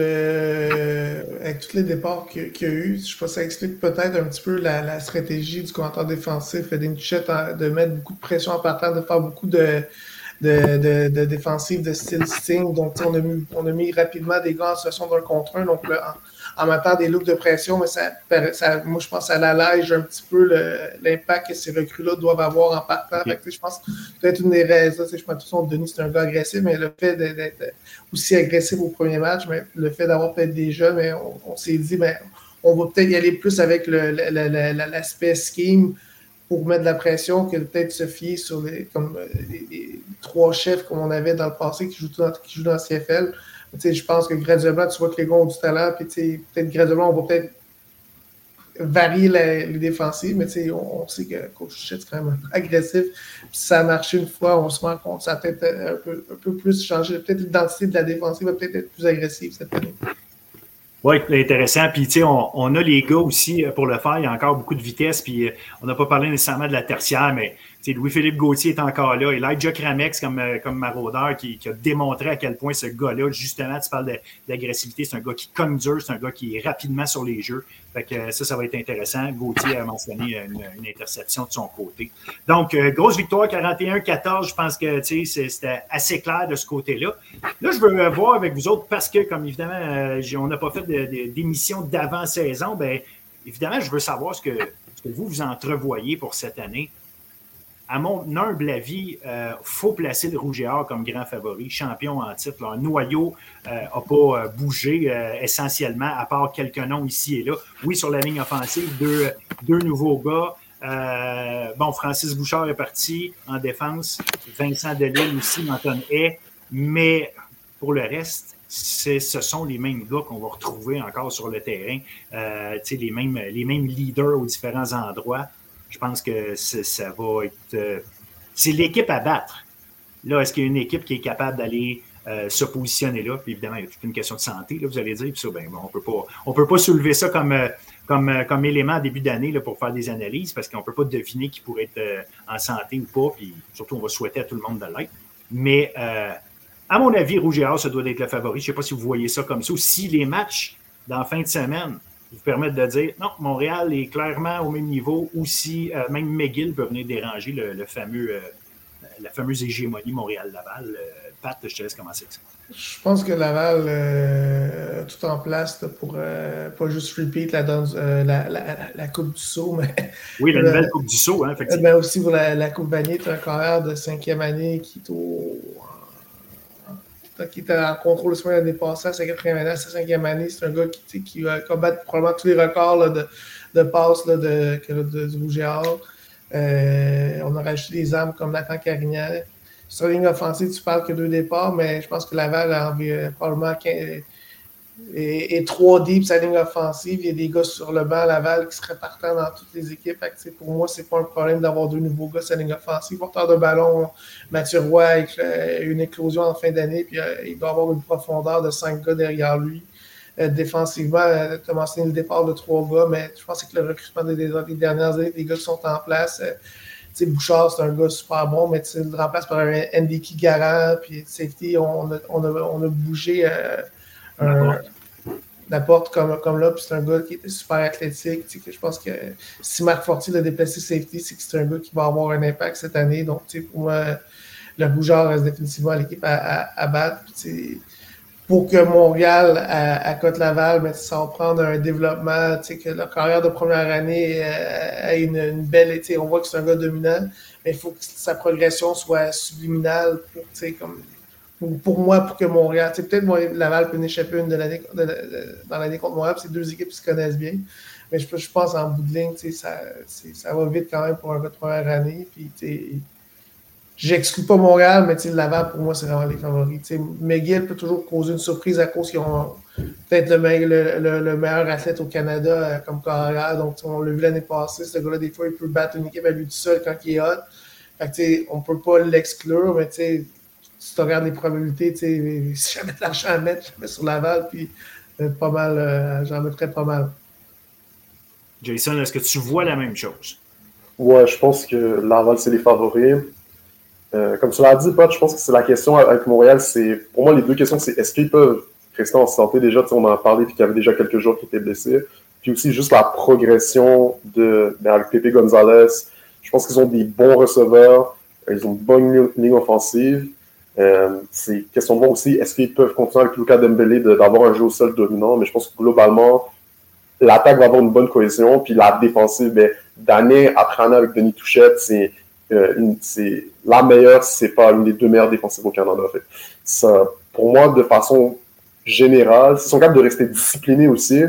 avec tous les départs qu'il y a eu, je pense que ça explique peut-être un petit peu la stratégie du commentaire défensif Edin Pichette de mettre beaucoup de pression en partant, de faire beaucoup de défensive de style Sting. Donc, on a mis rapidement des gars en situation d'un contre un. Donc, là, en mettant des looks de pression, mais moi, je pense que ça allège un petit peu l'impact que ces recrues-là doivent avoir en partant. Fait que, je pense que peut-être une des raisons, je pense que de toute façon, Denis, c'est un gars agressif, mais le fait d'être aussi agressif au premier match, mais le fait d'avoir peut-être des jeunes, mais on s'est dit, ben, on va peut-être y aller plus avec l'aspect scheme pour mettre de la pression que peut-être se fier sur les 3 chefs comme on avait dans le passé qui jouent dans le CFL. Je pense que graduellement, tu vois que les gars ont du talent, puis peut-être graduellement, on va peut-être varier les défensives, mais on sait que Coach Pichette, c'est quand même agressif. Puis si ça a marché une fois, on se rend compte, ça a peut-être un peu plus changé. Peut-être l'identité de la défensive va peut-être être plus agressive cette année. Oui, intéressant. Puis, tu sais, on a les gars aussi pour le faire. Il y a encore beaucoup de vitesse. Puis, on n'a pas parlé nécessairement de la tertiaire, mais Louis-Philippe Gauthier est encore là. Elijah Kramex comme maraudeur qui a démontré à quel point ce gars-là, justement, tu parles d'agressivité, c'est un gars qui cogne dur, c'est un gars qui est rapidement sur les jeux. Fait que ça va être intéressant. Gauthier a mentionné une interception de son côté. Donc, grosse victoire, 41-14. Je pense que c'était assez clair de ce côté-là. Là, je veux voir avec vous autres parce que, comme évidemment, on n'a pas fait d'émission d'avant-saison. Bien, évidemment, je veux savoir ce que vous entrevoyez pour cette année. À mon humble avis, faut placer le Rouge et Or comme grand favori, champion en titre. Leur noyau n'a pas bougé essentiellement, à part quelques noms ici et là. Oui, sur la ligne offensive, deux nouveaux gars. Francis Bouchard est parti en défense. Vincent Delisle aussi, Anton Hay. Mais pour le reste, ce sont les mêmes gars qu'on va retrouver encore sur le terrain. Les mêmes leaders aux différents endroits. Je pense que ça va être... c'est l'équipe à battre. Là, est-ce qu'il y a une équipe qui est capable d'aller se positionner là? Puis évidemment, il y a toute une question de santé, là, vous allez dire. Puis ça, on peut pas soulever ça comme élément en début d'année là, pour faire des analyses parce qu'on ne peut pas deviner qui pourrait être en santé ou pas. Puis surtout, on va souhaiter à tout le monde de l'être. Mais à mon avis, Rouge et Or, ça doit être le favori. Je ne sais pas si vous voyez ça comme ça. Ou si les matchs dans la fin de semaine vous permettre de dire non, Montréal est clairement au même niveau ou si même McGill peut venir déranger la fameuse hégémonie Montréal-Laval. Pat, je te laisse commencer avec ça. Je pense que Laval tout en place là, pour pas juste repeat la Coupe du Saut, mais. Oui, la nouvelle Coupe du Saut, hein, effectivement. Mais aussi pour la Coupe Vanier, tu as un carrière de 5e année qui était en contrôle de semaine l'année passée, à sa 4e année, à sa 5e année. C'est un gars qui va combattre probablement tous les records là, de passes là, du Rouge et Or. On a rajouté des armes comme Nathan Carignan. Sur la ligne offensive, tu parles que 2 départs, mais je pense que Laval a probablement et 3 deep sa ligne offensive. Il y a des gars sur le banc à Laval qui seraient partants dans toutes les équipes. Fait que, pour moi, c'est pas un problème d'avoir 2 nouveaux gars sur la ligne offensive. Porteur de ballon, Mathieu Roy avec une éclosion en fin d'année, puis il doit avoir une profondeur de 5 gars derrière lui. Défensivement, tu as mentionné le départ de 3 gars, mais je pense que le recrutement des dernières années, les gars qui sont en place. Bouchard, c'est un gars super bon, mais tu le remplaces par un Ndiki Garant, puis safety, on a bougé n'apporte comme là, puis c'est un gars qui était super athlétique. Que je pense que si Marc Fortier l'a déplacé safety, c'est que c'est un gars qui va avoir un impact cette année. Donc, pour moi, le Rougeard reste définitivement l'équipe à battre. Puis, pour que Montréal accote Laval, mais ça va prendre un développement, que leur carrière de première année ait une belle. On voit que c'est un gars dominant, mais il faut que sa progression soit subliminale pour moi, pour que Montréal. Peut-être Laval peut en échapper une dans l'année contre Montréal, puis c'est deux équipes qui se connaissent bien. Mais je pense en bout de ligne, ça va vite quand même pour un gars de première année. Puis, j'exclus pas Montréal, mais Laval, pour moi, c'est vraiment les favoris. McGill peut toujours causer une surprise à cause qu'ils ont peut-être le meilleur athlète au Canada comme carrière. Donc, on l'a vu l'année passée, ce gars-là, des fois, il peut battre une équipe à lui tout seul quand il est hot. Fait que, on peut pas l'exclure, mais si tu regardes les probabilités, si jamais de l'argent à mettre, je mets sur Laval, puis pas mal, j'en mettrais pas mal. Jason, est-ce que tu vois la même chose? Ouais, je pense que Laval, c'est les favoris. Comme tu l'as dit, Pat, je pense que c'est la question avec Montréal. Pour moi, les deux questions, c'est est-ce qu'ils peuvent rester en santé? Déjà, on en a parlé, puis qu'il y avait déjà quelques jours qui étaient blessés. Puis aussi, juste la progression avec Pepe Gonzalez. Je pense qu'ils ont des bons receveurs. Ils ont une bonne ligne offensive. C'est question de voir aussi, est-ce qu'ils peuvent continuer avec Luka Dembélé d'avoir un jeu au sol dominant? Mais je pense que globalement, l'attaque va avoir une bonne cohésion. Puis la défensive, d'année après année avec Denis Touchette, c'est la meilleure, c'est pas une des deux meilleures défensives au Canada. En fait. Ça, pour moi, de façon générale, s'ils sont capables de rester disciplinés aussi,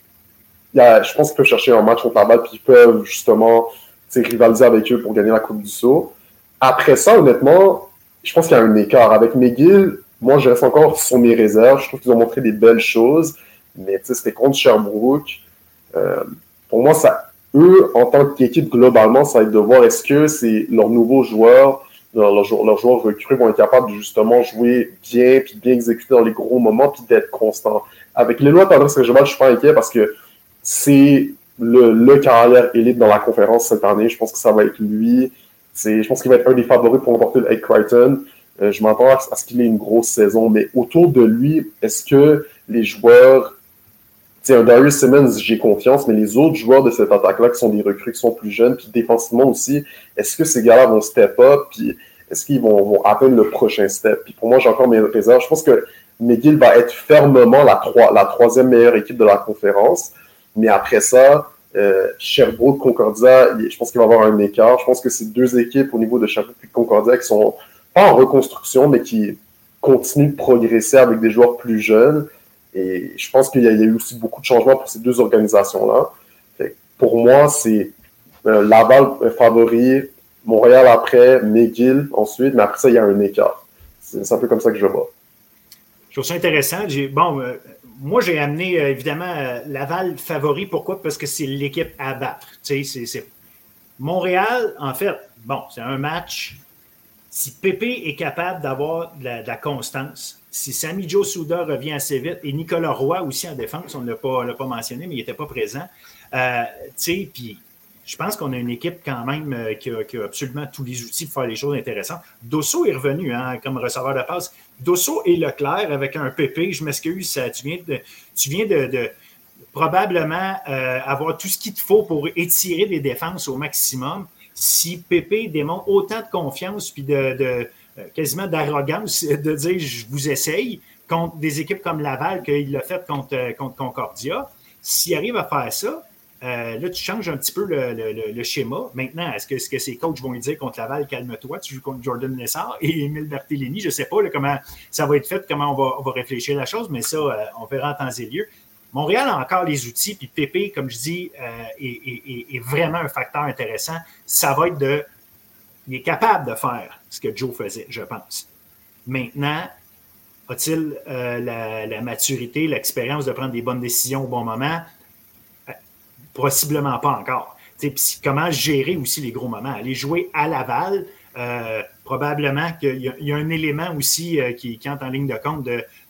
je pense qu'ils peuvent chercher un match contre Laval, puis ils peuvent justement rivaliser avec eux pour gagner la Coupe du Sceau. Après ça, honnêtement, je pense qu'il y a un écart. Avec McGill, moi, je reste encore sur mes réserves. Je trouve qu'ils ont montré des belles choses, mais c'était contre Sherbrooke. Pour moi, eux, en tant qu'équipe, globalement, ça va être de voir est-ce que c'est leurs nouveaux joueurs, leurs joueurs recrutés vont être capables de justement jouer bien, puis bien exécuter dans les gros moments, puis d'être constants. Avec Léloy Tendresse-Régional, je suis pas inquiet parce que c'est le carrière élite dans la conférence cette année. Je pense que ça va être lui. Je pense qu'il va être un des favoris pour remporter le Egg Crichton. Je m'attends à ce qu'il ait une grosse saison, mais autour de lui, est-ce que les joueurs... un Darius Simmons, j'ai confiance, mais les autres joueurs de cette attaque-là, qui sont des recrues, qui sont plus jeunes, puis défensivement aussi, est-ce que ces gars-là vont step up, puis est-ce qu'ils vont atteindre le prochain step? Puis pour moi, j'ai encore mes réserves. Je pense que McGill va être fermement la troisième meilleure équipe de la conférence, mais après ça, Sherbrooke, Concordia, je pense qu'il va y avoir un écart. Je pense que c'est deux équipes au niveau de Sherbrooke et Concordia qui sont pas en reconstruction, mais qui continuent de progresser avec des joueurs plus jeunes. Et je pense qu'il y a eu aussi beaucoup de changements pour ces deux organisations-là. Pour moi, c'est Laval favori, Montréal après, McGill ensuite, mais après ça, il y a un écart. C'est un peu comme ça que je le vois. Je trouve ça intéressant. Moi, j'ai amené évidemment Laval favori. Pourquoi? Parce que c'est l'équipe à battre. C'est Montréal, en fait, c'est un match. Si Pépé est capable d'avoir de la constance, si Sami Joe Souda revient assez vite, et Nicolas Roy aussi en défense, on ne l'a pas mentionné, mais il n'était pas présent. Puis je pense qu'on a une équipe quand même qui a absolument tous les outils pour faire les choses intéressantes. Dosso est revenu comme receveur de passe. Dosso et Leclerc avec un Pépé, je m'excuse, tu viens de probablement avoir tout ce qu'il te faut pour étirer les défenses au maximum. Si Pépé démontre autant de confiance puis quasiment d'arrogance de dire « je vous essaye » contre des équipes comme Laval qu'il l'a fait contre Concordia, s'il arrive à faire ça, là, tu changes un petit peu le schéma. Maintenant, est-ce que ces coachs vont lui dire contre Laval « calme-toi, tu joues contre Jordan Lessard et Émile Bertellini », je ne sais pas comment ça va être fait, comment on va réfléchir à la chose, mais ça, on verra en temps et lieu. Montréal a encore les outils, puis Pépé, comme je dis, est vraiment un facteur intéressant. Ça va être il est capable de faire ce que Joe faisait, je pense. Maintenant, a-t-il la maturité, l'expérience de prendre des bonnes décisions au bon moment? Possiblement pas encore. Puis comment gérer aussi les gros moments? Aller jouer à Laval, probablement qu'il y a un élément aussi qui entre en ligne de compte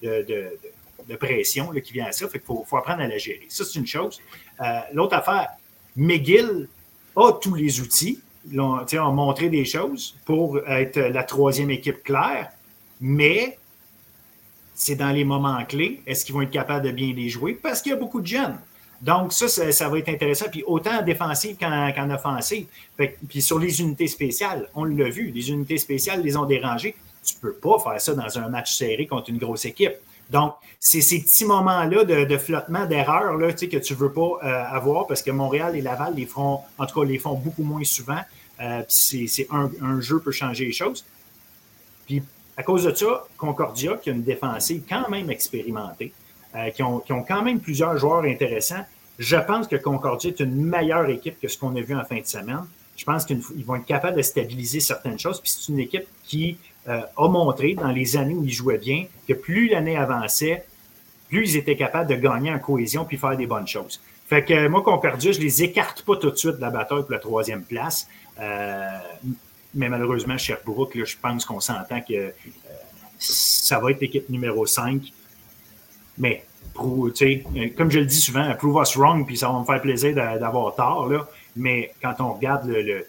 de pression qui vient à ça. Fait qu'il faut apprendre à la gérer. Ça, c'est une chose. L'autre affaire, McGill a tous les outils. Ils ont montré des choses pour être la troisième équipe claire, mais c'est dans les moments clés. Est-ce qu'ils vont être capables de bien les jouer? Parce qu'il y a beaucoup de jeunes. Donc, ça va être intéressant. Puis autant en défensive qu'en offensive. Puis sur les unités spéciales, on l'a vu, les unités spéciales les ont dérangées. Tu ne peux pas faire ça dans un match serré contre une grosse équipe. Donc, c'est ces petits moments-là de flottement, d'erreur là, que tu ne veux pas avoir parce que Montréal et Laval les font beaucoup moins souvent. C'est un jeu peut changer les choses. Puis, à cause de ça, Concordia, qui a une défensive quand même expérimentée, qui ont quand même plusieurs joueurs intéressants, je pense que Concordia est une meilleure équipe que ce qu'on a vu en fin de semaine. Je pense qu'ils vont être capables de stabiliser certaines choses. Puis c'est une équipe qui a montré dans les années où ils jouaient bien que plus l'année avançait, plus ils étaient capables de gagner en cohésion puis faire des bonnes choses. Fait que moi, Concordia, je les écarte pas tout de suite de la bataille pour la 3e place. Mais malheureusement, Sherbrooke, là, je pense qu'on s'entend que ça va être l'équipe numéro 5. Mais, comme je le dis souvent, prove us wrong, puis ça va me faire plaisir d'avoir tort. Là. Mais quand on regarde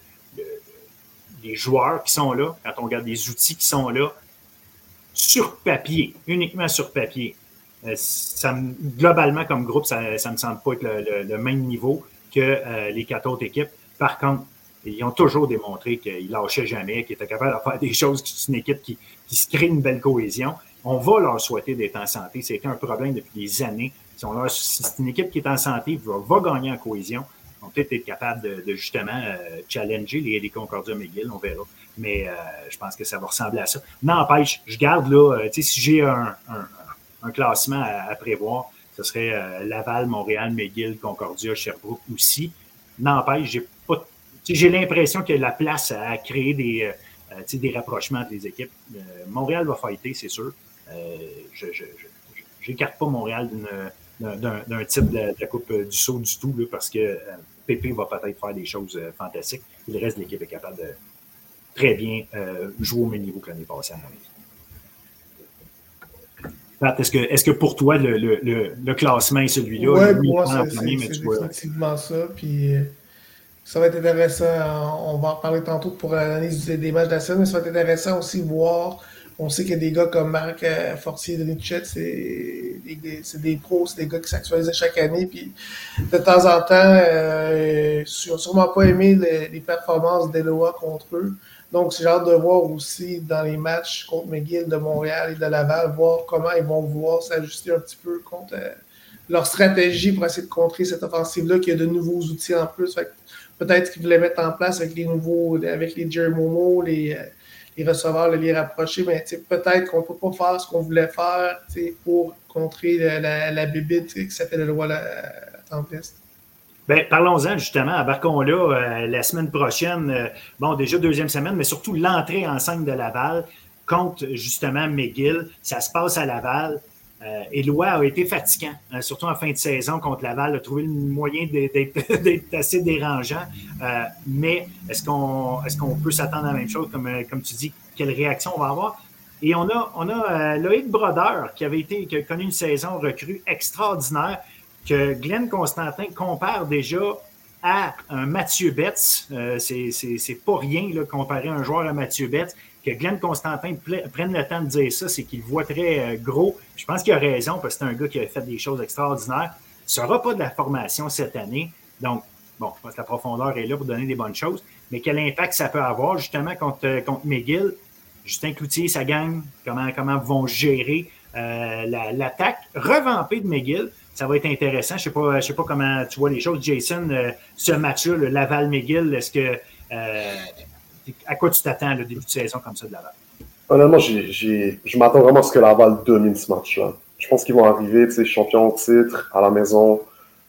les joueurs qui sont là, quand on regarde les outils qui sont là, sur papier, uniquement sur papier, globalement, comme groupe, ça me semble pas être le même niveau que les 4 autres équipes. Par contre, ils ont toujours démontré qu'ils ne lâchaient jamais, qu'ils étaient capables de faire des choses, que c'est une équipe qui se crée une belle cohésion. On va leur souhaiter d'être en santé. C'était un problème depuis des années. Si c'est une équipe qui est en santé, va gagner en cohésion. On peut peut-être être capable de justement challenger les Concordia McGill, on verra. Mais je pense que ça va ressembler à ça. N'empêche, je garde là, si j'ai un classement à prévoir, ce serait Laval, Montréal, McGill, Concordia, Sherbrooke aussi. N'empêche, j'ai l'impression qu'il y a la place à créer des rapprochements entre les équipes. Montréal va fighter, c'est sûr. Je n'écarte pas Montréal d'un titre de la Coupe du Saut du tout, là, parce que Pépé va peut-être faire des choses fantastiques. Et le reste de l'équipe est capable de très bien jouer au même niveau que l'année passée, à mon avis. Pat, est-ce que pour toi, le classement est celui-là? Oui, pour moi, c'est définitivement ça. Puis ça va être intéressant. On va en parler tantôt pour l'analyse des matchs de la semaine, mais ça va être intéressant aussi de voir. On sait qu'il y a des gars comme Marc Fortier de Nichet, c'est des pros, c'est des gars qui s'actualisent chaque année. Puis de temps en temps, ils n'ont sûrement pas aimé les performances d'Eloa contre eux. Donc, c'est genre de voir aussi dans les matchs contre McGill de Montréal et de Laval, voir comment ils vont vouloir s'ajuster un petit peu contre leur stratégie pour essayer de contrer cette offensive-là, qui a de nouveaux outils en plus. Fait que peut-être qu'ils voulaient mettre en place avec les Jerry Momo, les receveurs, les rapprocher, mais peut-être qu'on ne peut pas faire ce qu'on voulait faire pour contrer la bébite qui s'appelle le roi la Tempeste. Ben, parlons-en justement, embarquons-là la semaine prochaine. Déjà 2e semaine, mais surtout l'entrée en scène de Laval contre justement McGill. Ça se passe à Laval. Éloi a été fatigant, surtout en fin de saison contre Laval, a trouvé le moyen d'être assez dérangeant. Mais est-ce qu'on peut s'attendre à la même chose, comme tu dis, quelle réaction on va avoir? Et on a Loïc Brodeur qui a connu une saison recrue extraordinaire, que Glenn Constantin compare déjà à un Mathieu Betts. C'est pas rien là, comparer un joueur à Mathieu Betts. Que Glenn Constantin prenne le temps de dire ça, c'est qu'il le voit très gros. Je pense qu'il a raison parce que c'est un gars qui a fait des choses extraordinaires. Il ne sera pas de la formation cette année. Donc, je pense que la profondeur est là pour donner des bonnes choses. Mais quel impact ça peut avoir justement contre McGill? Justin Cloutier, sa gang, comment vont gérer l'attaque revampée de McGill? Ça va être intéressant. Je sais pas comment tu vois les choses. Jason, ce match-là, le Laval-McGill, est-ce que... à quoi tu t'attends le début de saison comme ça de Laval? Honnêtement, je m'attends vraiment à ce que Laval domine ce match-là. Je pense qu'ils vont arriver, champions au titre, à la maison.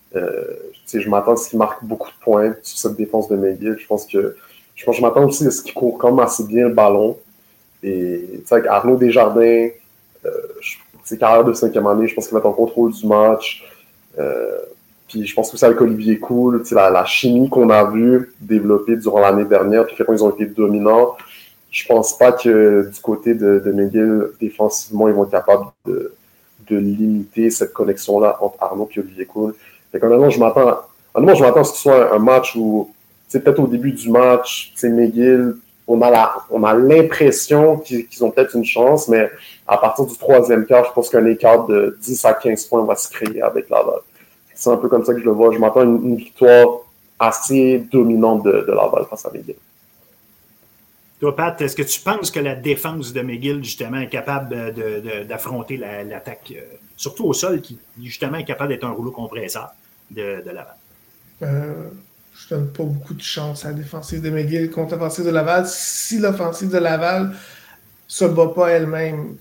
Je m'attends à ce qu'ils marquent beaucoup de points sur cette défense de McGill. Je m'attends aussi à ce qu'ils courent quand même assez bien le ballon. Et avec Arnaud Desjardins, carrière de 5e année, je pense qu'il va être en contrôle du match. Puis je pense que ça avec Olivier Cool, la chimie qu'on a vue développer durant l'année dernière, puis quand ils ont été dominants, je pense pas que du côté de McGill, défensivement, ils vont être capables de limiter cette connexion-là entre Arnaud et Olivier Cool. Fait qu'honnêtement, je m'attends à ce que ce soit un match où, peut-être au début du match, McGill on a l'impression qu'ils ont peut-être une chance, mais à partir du troisième quart, je pense qu'un écart de 10 à 15 points va se créer avec Laval. C'est un peu comme ça que je le vois. Je m'attends à une victoire assez dominante de Laval face à McGill. Toi, Pat, est-ce que tu penses que la défense de McGill, justement, est capable d'affronter l'attaque, surtout au sol, qui, justement, est capable d'être un rouleau compresseur de Laval? Je donne pas beaucoup de chance à la défensive de McGill contre l'offensive de Laval. Si l'offensive de Laval se bat pas elle-même,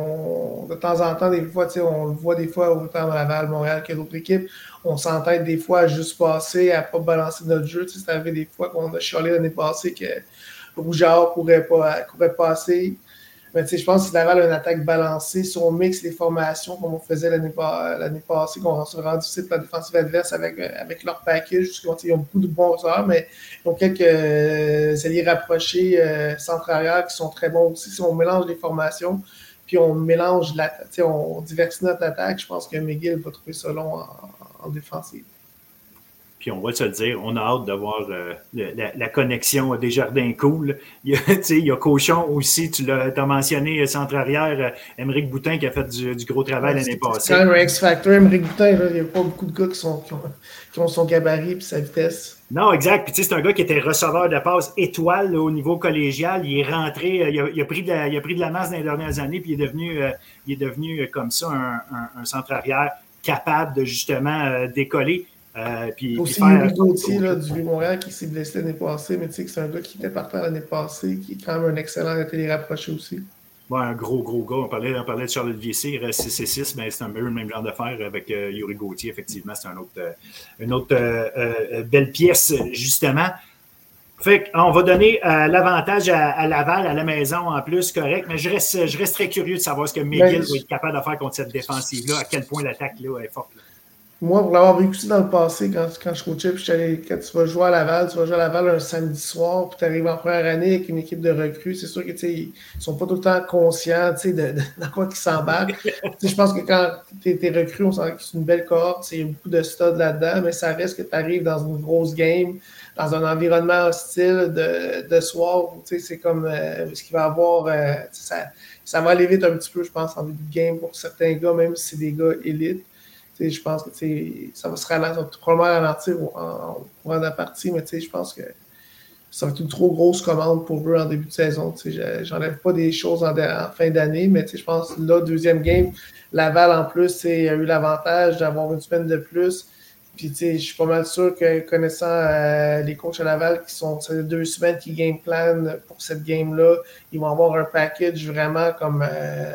de temps en temps, des fois, on le voit des fois autant à Laval, Montréal que d'autres équipes, on s'entête des fois à juste passer, à pas balancer notre jeu. C'est arrivé des fois qu'on a chialé l'année passée que Rougeard courait pas assez. Mais je pense que si Laval a une attaque balancée, si on mixe les formations comme on faisait l'année passée, qu'on se rend difficile pour la défensive adverse avec leur package, ils ont beaucoup de bons joueurs, mais ils ont quelques alliés rapprochés centre-arrière qui sont très bons aussi. Si on mélange les formations, puis on mélange on diversifie notre attaque, je pense que McGill va trouver ça long en défensive. Puis on va se le dire, on a hâte de voir la connexion Desjardins-Cool. Il y a Cochon aussi, tu as mentionné centre-arrière, Émeric Boutin qui a fait du gros travail l'année passée. C'est quand même un X-Factor, Émeric Boutin, il n'y a pas beaucoup de gars qui ont son gabarit et sa vitesse. Non, exact. Puis c'est un gars qui était receveur de passe étoile là, au niveau collégial. Il est rentré, il a pris de la masse dans les dernières années, puis il est devenu comme ça un centre-arrière capable de justement décoller. Puis Yuri Gauthier du Montréal qui s'est blessé l'année passée, mais tu sais que c'est un gars qui était partant l'année passée, qui est quand même un excellent à télé rapproché aussi. Ouais, un gros gars. On parlait de Charles Viessé, il reste 6-6, mais c'est un peu le même genre d'affaire avec Yuri Gauthier. Effectivement, c'est une autre belle pièce, justement. Fait qu'on va donner l'avantage à Laval, à la maison en plus, correct, mais je reste très curieux de savoir ce que McGill va être capable de faire contre cette défensive-là, à quel point l'attaque là est forte. Là. Moi, pour l'avoir vécu aussi dans le passé, quand je coachais, puis quand tu vas jouer à Laval, un samedi soir, puis tu arrives en première année avec une équipe de recrues, c'est sûr que ils sont pas tout le temps conscients de dans quoi ils s'embarquent. Je pense que quand t'es recrues, on sent que c'est une belle cohorte, il y a beaucoup de studs là-dedans, mais ça reste que tu arrives dans une grosse game, dans un environnement hostile de soir, c'est comme ce qu'il va y avoir, ça va aller vite un petit peu, je pense, en début de game pour certains gars, même si c'est des gars élites. Je pense que ça va se ralentir, probablement ralentir en courant de la partie, mais je pense que ça va être une trop grosse commande pour eux en début de saison. J'enlève pas des choses en fin d'année, mais je pense que là, deuxième game, Laval en plus a eu l'avantage d'avoir une semaine de plus. Puis je suis pas mal sûr que connaissant les coachs à Laval qui sont 2 semaines qui game plan pour cette game-là, ils vont avoir un package vraiment comme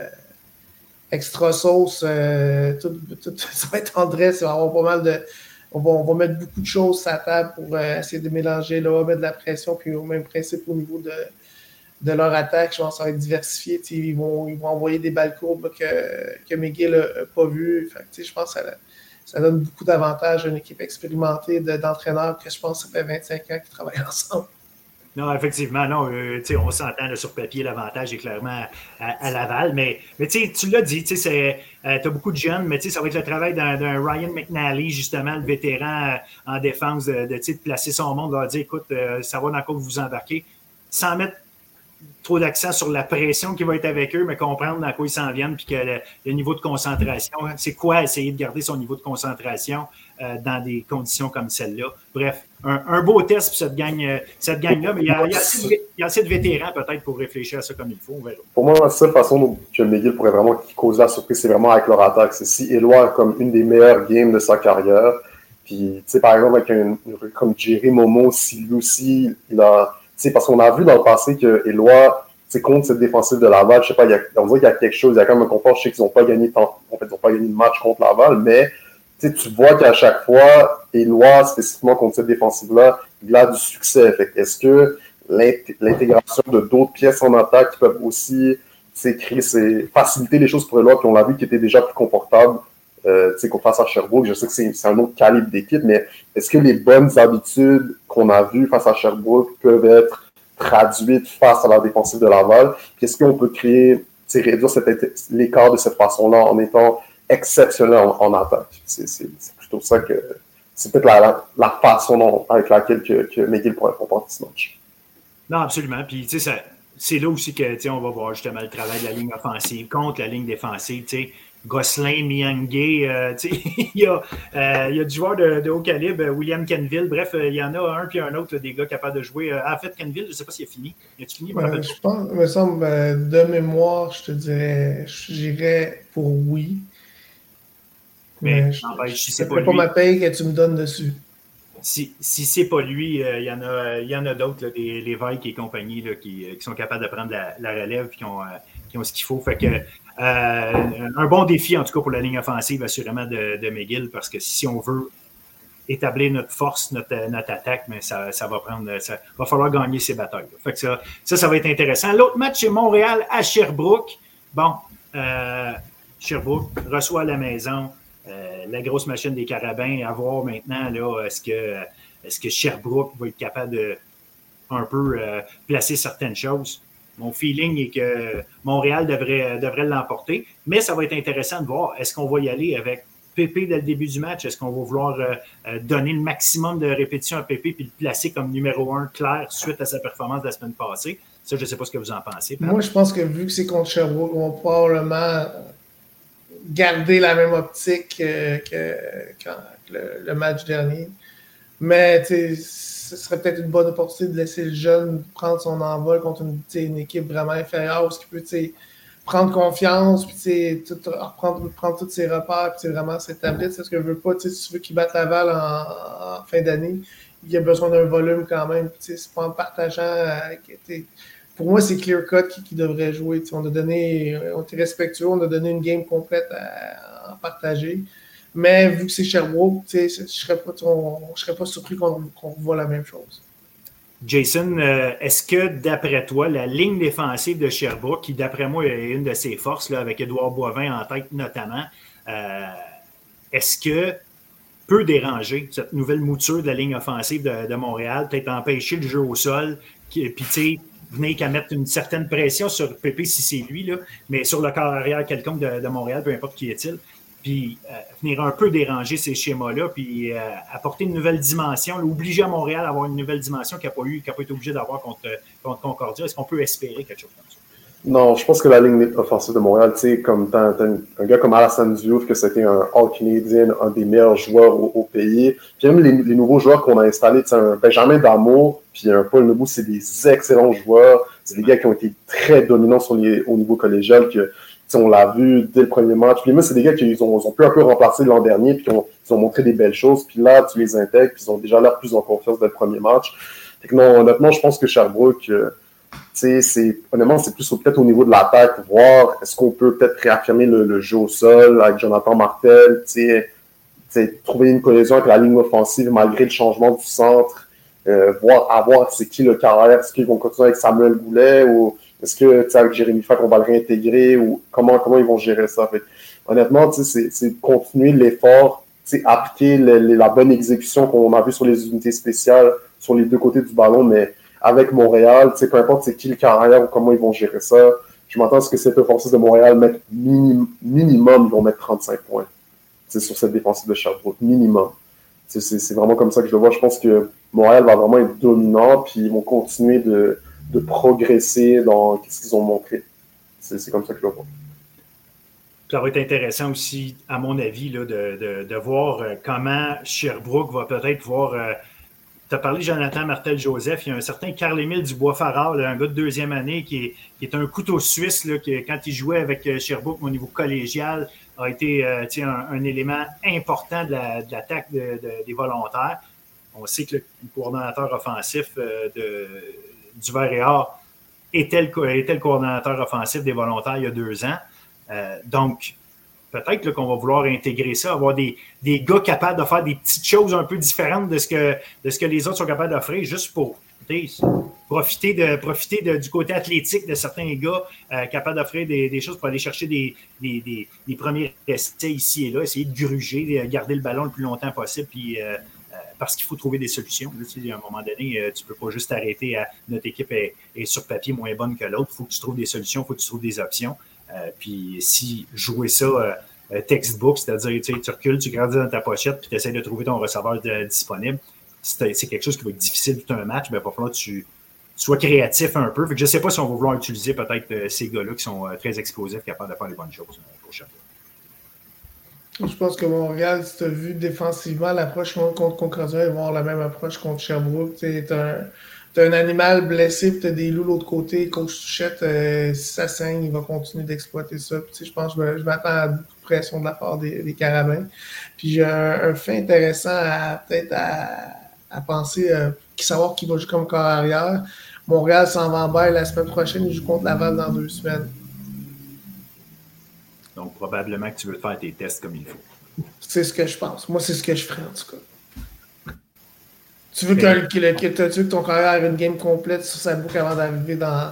extra sauce, tout ça va être en dresse, il va y avoir pas mal de. On va mettre beaucoup de choses sur la table pour essayer de mélanger là, mettre de la pression, puis au même principe au niveau de leur attaque, je pense que ça va être diversifié. Ils vont envoyer des balles courbes que McGill n'a pas vues. Je pense que ça donne beaucoup d'avantages à une équipe expérimentée d'entraîneurs que je pense que ça fait 25 ans qu'ils travaillent ensemble. Non, effectivement, non. On s'entend là, sur papier, l'avantage est clairement à Laval. Mais tu l'as dit, tu as beaucoup de jeunes, mais ça va être le travail d'un Ryan McNally, justement, le vétéran en défense, de placer son monde, de leur dire, écoute, ça va dans quoi vous embarquez, sans mettre trop d'accent sur la pression qui va être avec eux, mais comprendre dans quoi ils s'en viennent, puis que le niveau de concentration, c'est quoi essayer de garder son niveau de concentration dans des conditions comme celle-là. Bref, un beau test pour cette gang-là, mais il y a assez de vétérans peut-être pour réfléchir à ça comme il faut, on verra. Pour moi, la seule façon que McGill pourrait vraiment causer la surprise, c'est vraiment avec leur attaque. C'est si Éloi a comme une des meilleures games de sa carrière, puis tu sais, par exemple, avec comme Jerry Momo, si lui aussi, il a... parce qu'on a vu dans le passé que Éloi, contre cette défensive de Laval, je sais pas, on dirait qu'il y a quelque chose, il y a quand même un confort, je sais qu'ils n'ont pas gagné de match contre Laval, mais tu vois qu'à chaque fois, Éloi, spécifiquement contre cette défensive-là, il a du succès. Est-ce que l'intégration de d'autres pièces en attaque qui peuvent aussi faciliter les choses pour Éloi, puis on l'a vu qui était déjà plus confortable qu'on face à Sherbrooke. Je sais que c'est un autre calibre d'équipe, mais est-ce que les bonnes habitudes qu'on a vues face à Sherbrooke peuvent être traduites face à la défensive de Laval? Est-ce qu'on peut créer, réduire l'écart de cette façon-là en étant exceptionnel en attaque? C'est plutôt ça que c'est peut-être la façon avec laquelle que McGill pourrait remporter ce match. Non, absolument. Puis, tu sais, c'est là aussi que, tu sais, on va voir justement le travail de la ligne offensive contre la ligne défensive. Tu sais, Gosselin, Miangué, tu sais, il y a du joueur de haut calibre, William Kenville. Bref, il y en a un puis un autre, des gars capables de jouer. En fait, Kenville, je ne sais pas s'il a fini. Il a fini? Je pense, il me semble, de mémoire, je te dirais, j'irais pour oui. Mais si c'est pas ma paye que tu me donnes dessus. Si c'est pas lui, il y en a d'autres, là, les Vikes et compagnie, là, qui sont capables de prendre la relève et qui ont ce qu'il faut. Fait que un bon défi, en tout cas, pour la ligne offensive, assurément, de McGill, parce que si on veut établir notre force, notre attaque, mais ça va falloir gagner ces batailles. Fait que ça va être intéressant. L'autre match, c'est Montréal à Sherbrooke. Bon, Sherbrooke reçoit à la maison la grosse machine des Carabins. À voir maintenant, là, est-ce que Sherbrooke va être capable de un peu placer certaines choses. Mon feeling est que Montréal devrait l'emporter, mais ça va être intéressant de voir, est-ce qu'on va y aller avec Pépé dès le début du match? Est-ce qu'on va vouloir donner le maximum de répétitions à Pépé puis le placer comme numéro 1 clair suite à sa performance de la semaine passée? Ça, je ne sais pas ce que vous en pensez. Moi, je pense que vu que c'est contre Sherbrooke, on va probablement garder la même optique que le match dernier. Mais ce serait peut-être une bonne opportunité de laisser le jeune prendre son envol contre une équipe vraiment inférieure où il peut prendre confiance, puis prendre tous ses repères, puis vraiment s'établir. C'est ce que je veux pas. Si tu veux qu'il batte Laval en fin d'année, il y a besoin d'un volume quand même. C'est pas en partageant. Pour moi, c'est clear cut qui devrait jouer. On était respectueux, on a donné une game complète à partager. Mais vu que c'est Sherbrooke, je ne serais pas surpris qu'on voit la même chose. Jason, est-ce que, d'après toi, la ligne défensive de Sherbrooke, qui, d'après moi, est une de ses forces, là, avec Édouard Boivin en tête notamment, est-ce que peut déranger cette nouvelle mouture de la ligne offensive de Montréal, peut-être empêcher le jeu au sol, puis, tu sais, venir qu'à mettre une certaine pression sur Pépé si c'est lui, là, mais sur le corps arrière quelconque de Montréal, peu importe qui est-il, puis venir un peu déranger ces schémas-là, puis apporter une nouvelle dimension, là, obliger à Montréal à avoir une nouvelle dimension qu'il n'a pas été obligé d'avoir contre Concordia. Est-ce qu'on peut espérer quelque chose comme ça? Non, je pense que la ligne offensive de Montréal, tu sais, comme t'as un gars comme Alassane Diouf, que c'était un All-Canadian, un des meilleurs joueurs au pays. Puis même les nouveaux joueurs qu'on a installés, tu sais, un Benjamin Damour, puis un Paul Nebout, c'est des excellents joueurs. C'est des gars qui ont été très dominants au niveau collégial, que on l'a vu dès le premier match. Puis même, c'est des gars qui ont pu un peu remplacer l'an dernier, puis ils ont montré des belles choses. Puis là, tu les intègres, puis ils ont déjà l'air plus en confiance dès le premier match. Fait que non, honnêtement, je pense que Sherbrooke, honnêtement, c'est plus peut-être au niveau de l'attaque, voir est-ce qu'on peut peut-être réaffirmer le jeu au sol avec Jonathan Martel, trouver une cohésion avec la ligne offensive malgré le changement du centre, voir c'est qui le carrière, est-ce qu'ils vont continuer avec Samuel Goulet ou est-ce que avec Jérémy Fac, on va le réintégrer ou comment ils vont gérer ça? Fait, honnêtement, c'est continuer l'effort, appliquer la bonne exécution qu'on a vu sur les unités spéciales sur les deux côtés du ballon, mais avec Montréal, peu importe c'est qui le carrière ou comment ils vont gérer ça, je m'attends à ce que cette offensive de Montréal mette minimum, ils vont mettre 35 points sur cette défensive de Sherbrooke, minimum. C'est vraiment comme ça que je le vois. Je pense que Montréal va vraiment être dominant, puis ils vont continuer de progresser dans ce qu'ils ont montré. C'est comme ça que je le vois. Ça va être intéressant aussi, à mon avis, là, de voir comment Sherbrooke va peut-être voir... tu as parlé de Jonathan Martel-Joseph, il y a un certain Carl-Émile Dubois-Farrar, un gars de deuxième année qui est un couteau suisse, là, qui, quand il jouait avec Sherbrooke au niveau collégial, a été un élément important de l'attaque des volontaires. On sait que le coordonnateur offensif du Vert et Or était le coordonnateur offensif des volontaires il y a 2 ans. Donc, peut-être là, qu'on va vouloir intégrer ça, avoir des gars capables de faire des petites choses un peu différentes de ce que les autres sont capables d'offrir, juste pour profiter du côté athlétique de certains gars capables d'offrir des choses pour aller chercher des premiers essais ici et là, essayer de gruger, de garder le ballon le plus longtemps possible, puis parce qu'il faut trouver des solutions. Là, à un moment donné, tu ne peux pas juste t'arrêter à notre équipe est sur papier moins bonne que l'autre. Il faut que tu trouves des solutions, il faut que tu trouves des options. Puis si jouer ça textbook, c'est-à-dire tu recules, tu grandis dans ta pochette, puis tu essaies de trouver ton receveur disponible, c'est quelque chose qui va être difficile tout un match, mais il va falloir que tu sois créatif un peu. Fait que je ne sais pas si on va vouloir utiliser peut-être ces gars-là qui sont très explosifs, capables de faire les bonnes choses pour chaque fois. Je pense que Montréal, si tu as vu défensivement l'approche contre Concordia, ils vont avoir la même approche contre Sherbrooke. Tu as un animal blessé, puis tu as des loups de l'autre côté. Coach Touchette, si ça saigne, il va continuer d'exploiter ça. Puis, je pense que je m'attends à beaucoup de pression de la part des Carabins. Puis j'ai un fait intéressant à penser, savoir qui va jouer comme corps arrière. Montréal s'en va en bail la semaine prochaine, il joue contre Laval dans 2 semaines. Donc, probablement que tu veux faire tes tests comme il faut. C'est ce que je pense. Moi, c'est ce que je ferais, en tout cas. Tu veux que ton carrière ait une game complète sur sa boucle avant d'arriver dans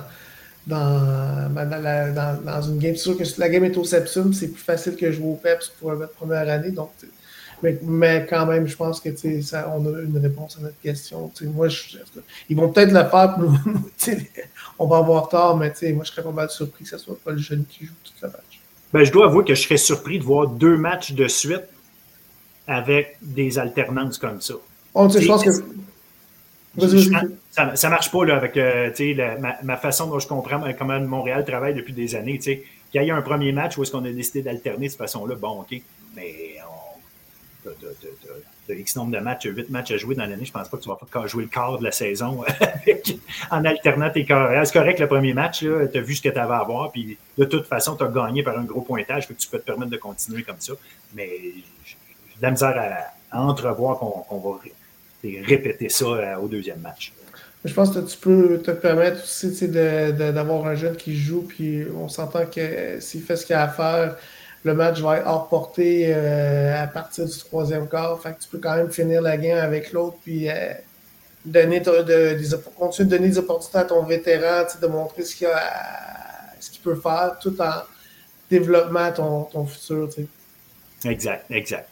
une game. C'est sûr que si la game est au Sepsum, c'est plus facile que jouer au PEPS pour notre première année. Donc, mais quand même, je pense que on a une réponse à notre question. Moi, ils vont peut-être le faire. On va avoir tort, mais moi, je serais pas mal surpris que ce soit pas le jeune qui joue toute la match. Ben, je dois avouer que je serais surpris de voir 2 matchs de suite avec des alternances comme ça. Je pense que... Ça marche pas là, avec ma façon dont je comprends comment Montréal travaille depuis des années. Qu'il y ait un premier match où est-ce qu'on a décidé d'alterner de cette façon-là, bon, OK, mais t'as X nombre de matchs, 8 matchs à jouer dans l'année, je pense pas que tu vas pas jouer le quart de la saison en alternant tes carrières. C'est correct, le premier match, tu as vu ce que tu avais à voir, puis de toute façon, tu as gagné par un gros pointage, que tu peux te permettre de continuer comme ça. Mais j'ai de la misère à entrevoir qu'on va répéter ça au deuxième match. Je pense que tu peux te permettre aussi d'avoir un jeune qui joue, puis on s'entend que s'il fait ce qu'il a à faire, le match va être hors portée à partir du 3e quart. Fait que tu peux quand même finir la game avec l'autre, puis continuer de donner des opportunités à ton vétéran, de montrer ce qu'il peut faire, tout en développant ton futur. T'sais. Exact.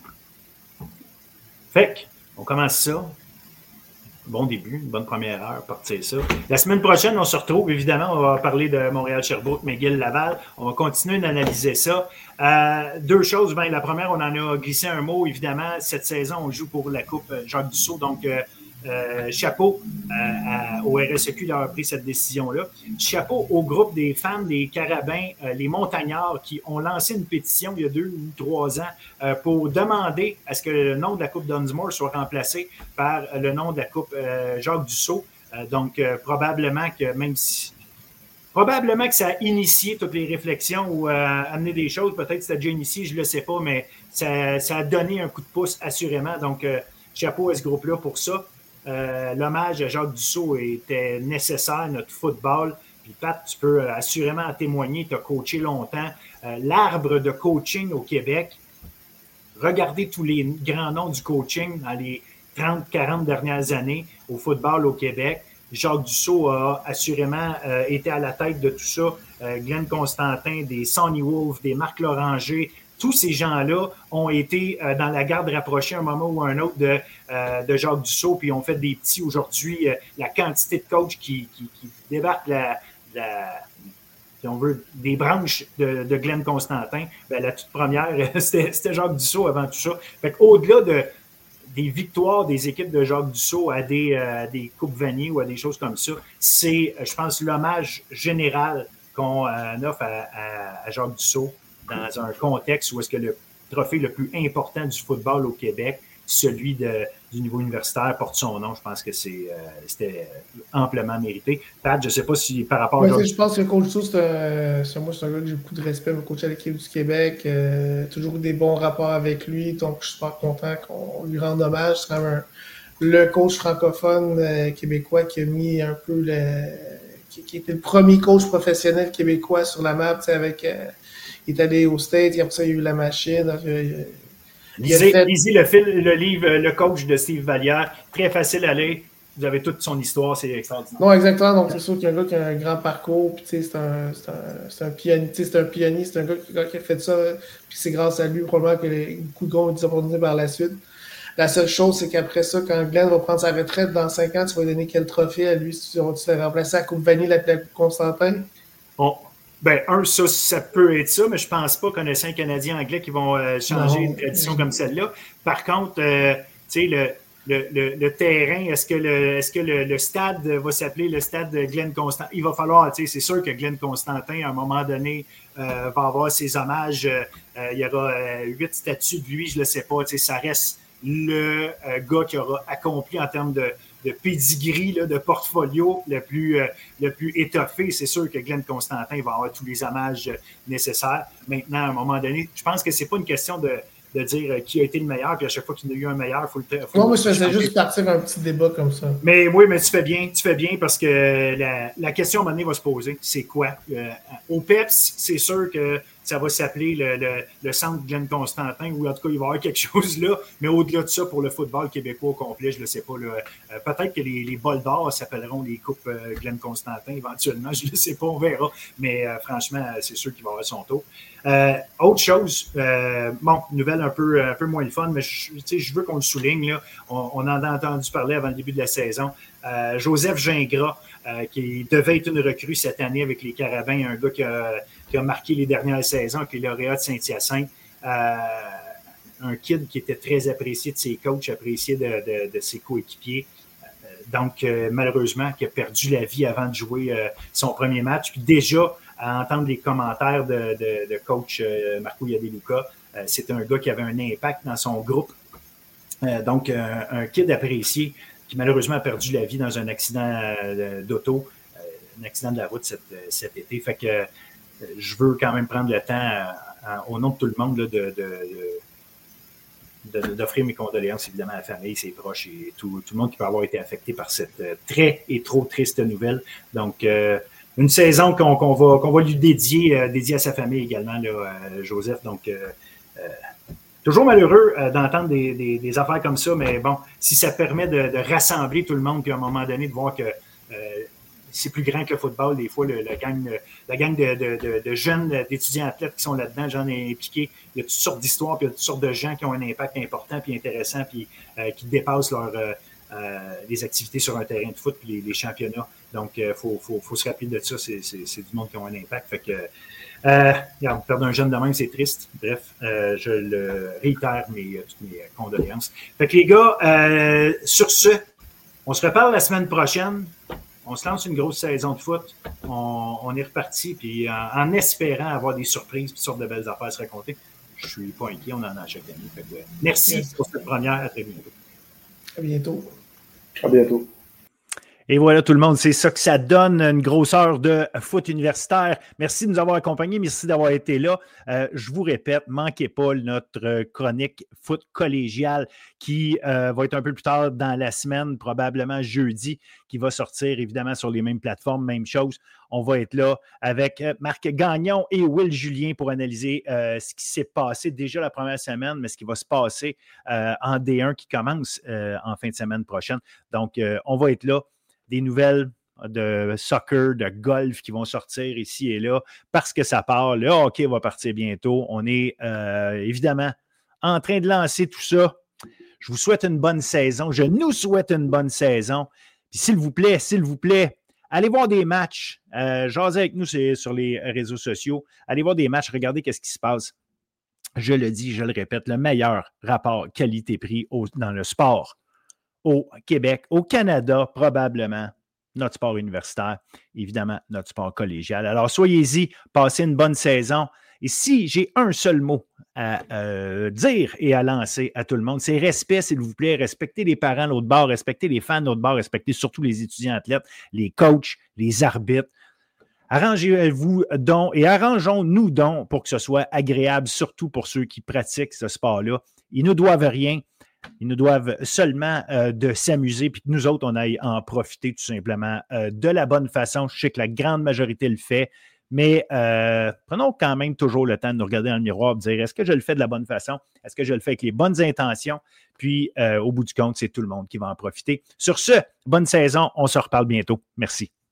Fait qu'on commence ça. Bon début, une bonne première heure, partir ça. La semaine prochaine, on se retrouve, évidemment, on va parler de Montréal-Sherbrooke, McGill-Laval. On va continuer d'analyser ça. 2 choses. Ben, la première, on en a glissé un mot, évidemment. Cette saison, on joue pour la Coupe Jacques Dussault. Donc, chapeau au RSEQ d'avoir pris cette décision-là. Chapeau au groupe des fans des Carabins, les Montagnards, qui ont lancé une pétition il y a 2 ou 3 ans pour demander à ce que le nom de la Coupe Dunsmore soit remplacé par le nom de la Coupe Jacques Dussault. Donc, probablement que ça a initié toutes les réflexions ou amené des choses. Peut-être que c'était déjà initié, je ne le sais pas, mais ça a donné un coup de pouce assurément. Donc, chapeau à ce groupe-là pour ça. L'hommage à Jacques Dussault était nécessaire, notre football. Puis Pat, tu peux assurément en témoigner, tu as coaché longtemps. L'arbre de coaching au Québec, regardez tous les grands noms du coaching dans les 30-40 dernières années au football au Québec. Jacques Dussault a assurément été à la tête de tout ça. Glenn Constantin, des Sonny Wolf, des Marc Loranger, tous ces gens-là ont été dans la garde rapprochée à un moment ou à un autre de Jacques Dussault, puis ont fait des petits aujourd'hui. La quantité de coachs qui débarquent si on veut, des branches de Glenn Constantin, ben, la toute première, c'était Jacques Dussault avant tout ça. Fait qu'au-delà des victoires des équipes de Jacques Dussault à des Coupes Vanier ou à des choses comme ça, c'est, je pense, l'hommage général qu'on offre à Jacques Dussault dans un contexte où est-ce que le trophée le plus important du football au Québec, celui du niveau universitaire, porte son nom. Je pense que c'était amplement mérité. Pat, je ne sais pas si par rapport à... Je pense que Coach Dussault, c'est un gars que j'ai beaucoup de respect pour coacher à l'équipe du Québec. Toujours eu des bons rapports avec lui. Donc, je suis super content qu'on lui rende hommage. C'est quand même le coach francophone québécois qui a mis un peu qui était le premier coach professionnel québécois sur la map, avec... il est allé au States, et après ça, il y a eu la machine. Lisez le livre Le coach de Steve Vallière. Très facile à lire. Vous avez toute son histoire, c'est extraordinaire. Non, exactement. Donc, c'est sûr qu'il y a un gars qui a un grand parcours. Puis, c'est un pianiste. C'est un gars qui a fait ça. Puis, c'est grâce à lui, probablement, que beaucoup de gars ont été opportunités par la suite. La seule chose, c'est qu'après ça, quand Glenn va prendre sa retraite dans 5 ans, tu vas lui donner quel trophée à lui? Si tu vas remplacer la Coupe Vanille, la Coupe Constantin? Ben, ça peut être ça, mais je pense pas qu'on ait 5 Canadiens anglais qui vont changer une tradition comme celle-là. Par contre, tu sais, le terrain, est-ce que le stade va s'appeler le stade Glenn Constantin? Il va falloir, c'est sûr que Glenn Constantin, à un moment donné, va avoir ses hommages. Il y aura 8 statues de lui, je ne le sais pas. Ça reste le gars qui aura accompli en termes de pedigree, là, de portfolio le plus étoffé. C'est sûr que Glenn Constantin va avoir tous les hommages nécessaires. Maintenant, à un moment donné, je pense que c'est pas une question de dire qui a été le meilleur, puis à chaque fois qu'il y en a eu un meilleur, il faut non, mais je faisais juste partir un petit débat comme ça. Mais oui, mais tu fais bien parce que la question à un moment donné va se poser, c'est quoi? Au PEPS, c'est sûr que ça va s'appeler le centre Glenn Constantin, ou en tout cas, il va y avoir quelque chose là, mais au-delà de ça, pour le football québécois au complet, je ne le sais pas. Peut-être que les bols d'or s'appelleront les coupes Glenn Constantin éventuellement, je ne le sais pas, on verra, mais franchement, c'est sûr qu'il va avoir son tour. Autre chose, nouvelle un peu moins le fun, mais je veux qu'on le souligne, là. On en a entendu parler avant le début de la saison. Joseph Gingras, qui devait être une recrue cette année avec les Carabins, un gars qui a marqué les dernières saisons, qui est lauréat de Saint-Hyacinthe. Un kid qui était très apprécié de ses coachs, apprécié de ses coéquipiers. Donc, malheureusement, qui a perdu la vie avant de jouer son premier match. Puis déjà, à entendre les commentaires de coach Marco Iadeluca, c'était un gars qui avait un impact dans son groupe. Donc, un kid apprécié qui malheureusement a perdu la vie dans un accident d'auto, un accident de la route cet été. Fait que je veux quand même prendre le temps, au nom de tout le monde, là, d'offrir mes condoléances évidemment à la famille, ses proches et tout le monde qui peut avoir été affecté par cette très et trop triste nouvelle. Donc, une saison qu'on va lui dédier à sa famille également, là, Joseph. Donc, toujours malheureux d'entendre des affaires comme ça, mais bon, si ça permet de rassembler tout le monde, puis à un moment donné, de voir que c'est plus grand que le football, des fois, la gang de jeunes, d'étudiants athlètes qui sont là-dedans, j'en ai impliqué. Il y a toutes sortes d'histoires, puis il y a toutes sortes de gens qui ont un impact important, puis intéressant, puis qui dépassent les activités sur un terrain de foot, puis les championnats. Donc, il faut se rappeler de ça. C'est du monde qui a un impact. Fait que, perdre un jeune de même, c'est triste. Bref, je le réitère, toutes mes condoléances. Fait que les gars, sur ce, on se reparle la semaine prochaine. On se lance une grosse saison de foot. On est reparti, puis en espérant avoir des surprises, toutes sortes de belles affaires à se raconter. Je suis pas inquiet, on en a chaque année. Fait que, merci pour cette première. À très bientôt. À bientôt. À bientôt. Et voilà tout le monde, c'est ça que ça donne, une grosse heure de foot universitaire. Merci de nous avoir accompagnés, merci d'avoir été là. Je vous répète, manquez pas notre chronique foot collégial qui va être un peu plus tard dans la semaine, probablement jeudi, qui va sortir évidemment sur les mêmes plateformes, même chose. On va être là avec Marc Gagnon et Will Julien pour analyser ce qui s'est passé déjà la première semaine, mais ce qui va se passer en D1 qui commence en fin de semaine prochaine. Donc, on va être là. Des nouvelles de soccer, de golf qui vont sortir ici et là parce que ça part. Le hockey va partir bientôt. On est évidemment en train de lancer tout ça. Je vous souhaite une bonne saison. Je nous souhaite une bonne saison. Puis s'il vous plaît, allez voir des matchs. Jasez avec nous sur les réseaux sociaux. Allez voir des matchs. Regardez qu'est-ce qui se passe. Je le dis, je le répète, le meilleur rapport qualité-prix dans le sport au Québec, au Canada, probablement, notre sport universitaire, évidemment, notre sport collégial. Alors, soyez-y, passez une bonne saison. Et si j'ai un seul mot à dire et à lancer à tout le monde, c'est respect, s'il vous plaît. Respectez les parents de l'autre bord, respectez les fans de l'autre bord, respectez surtout les étudiants athlètes, les coachs, les arbitres. Arrangez-vous donc et arrangeons-nous donc pour que ce soit agréable, surtout pour ceux qui pratiquent ce sport-là. Ils ne doivent rien. Ils nous doivent seulement de s'amuser, puis que nous autres, on aille en profiter tout simplement de la bonne façon. Je sais que la grande majorité le fait, mais prenons quand même toujours le temps de nous regarder dans le miroir et de dire, est-ce que je le fais de la bonne façon? Est-ce que je le fais avec les bonnes intentions? Puis, au bout du compte, c'est tout le monde qui va en profiter. Sur ce, bonne saison. On se reparle bientôt. Merci.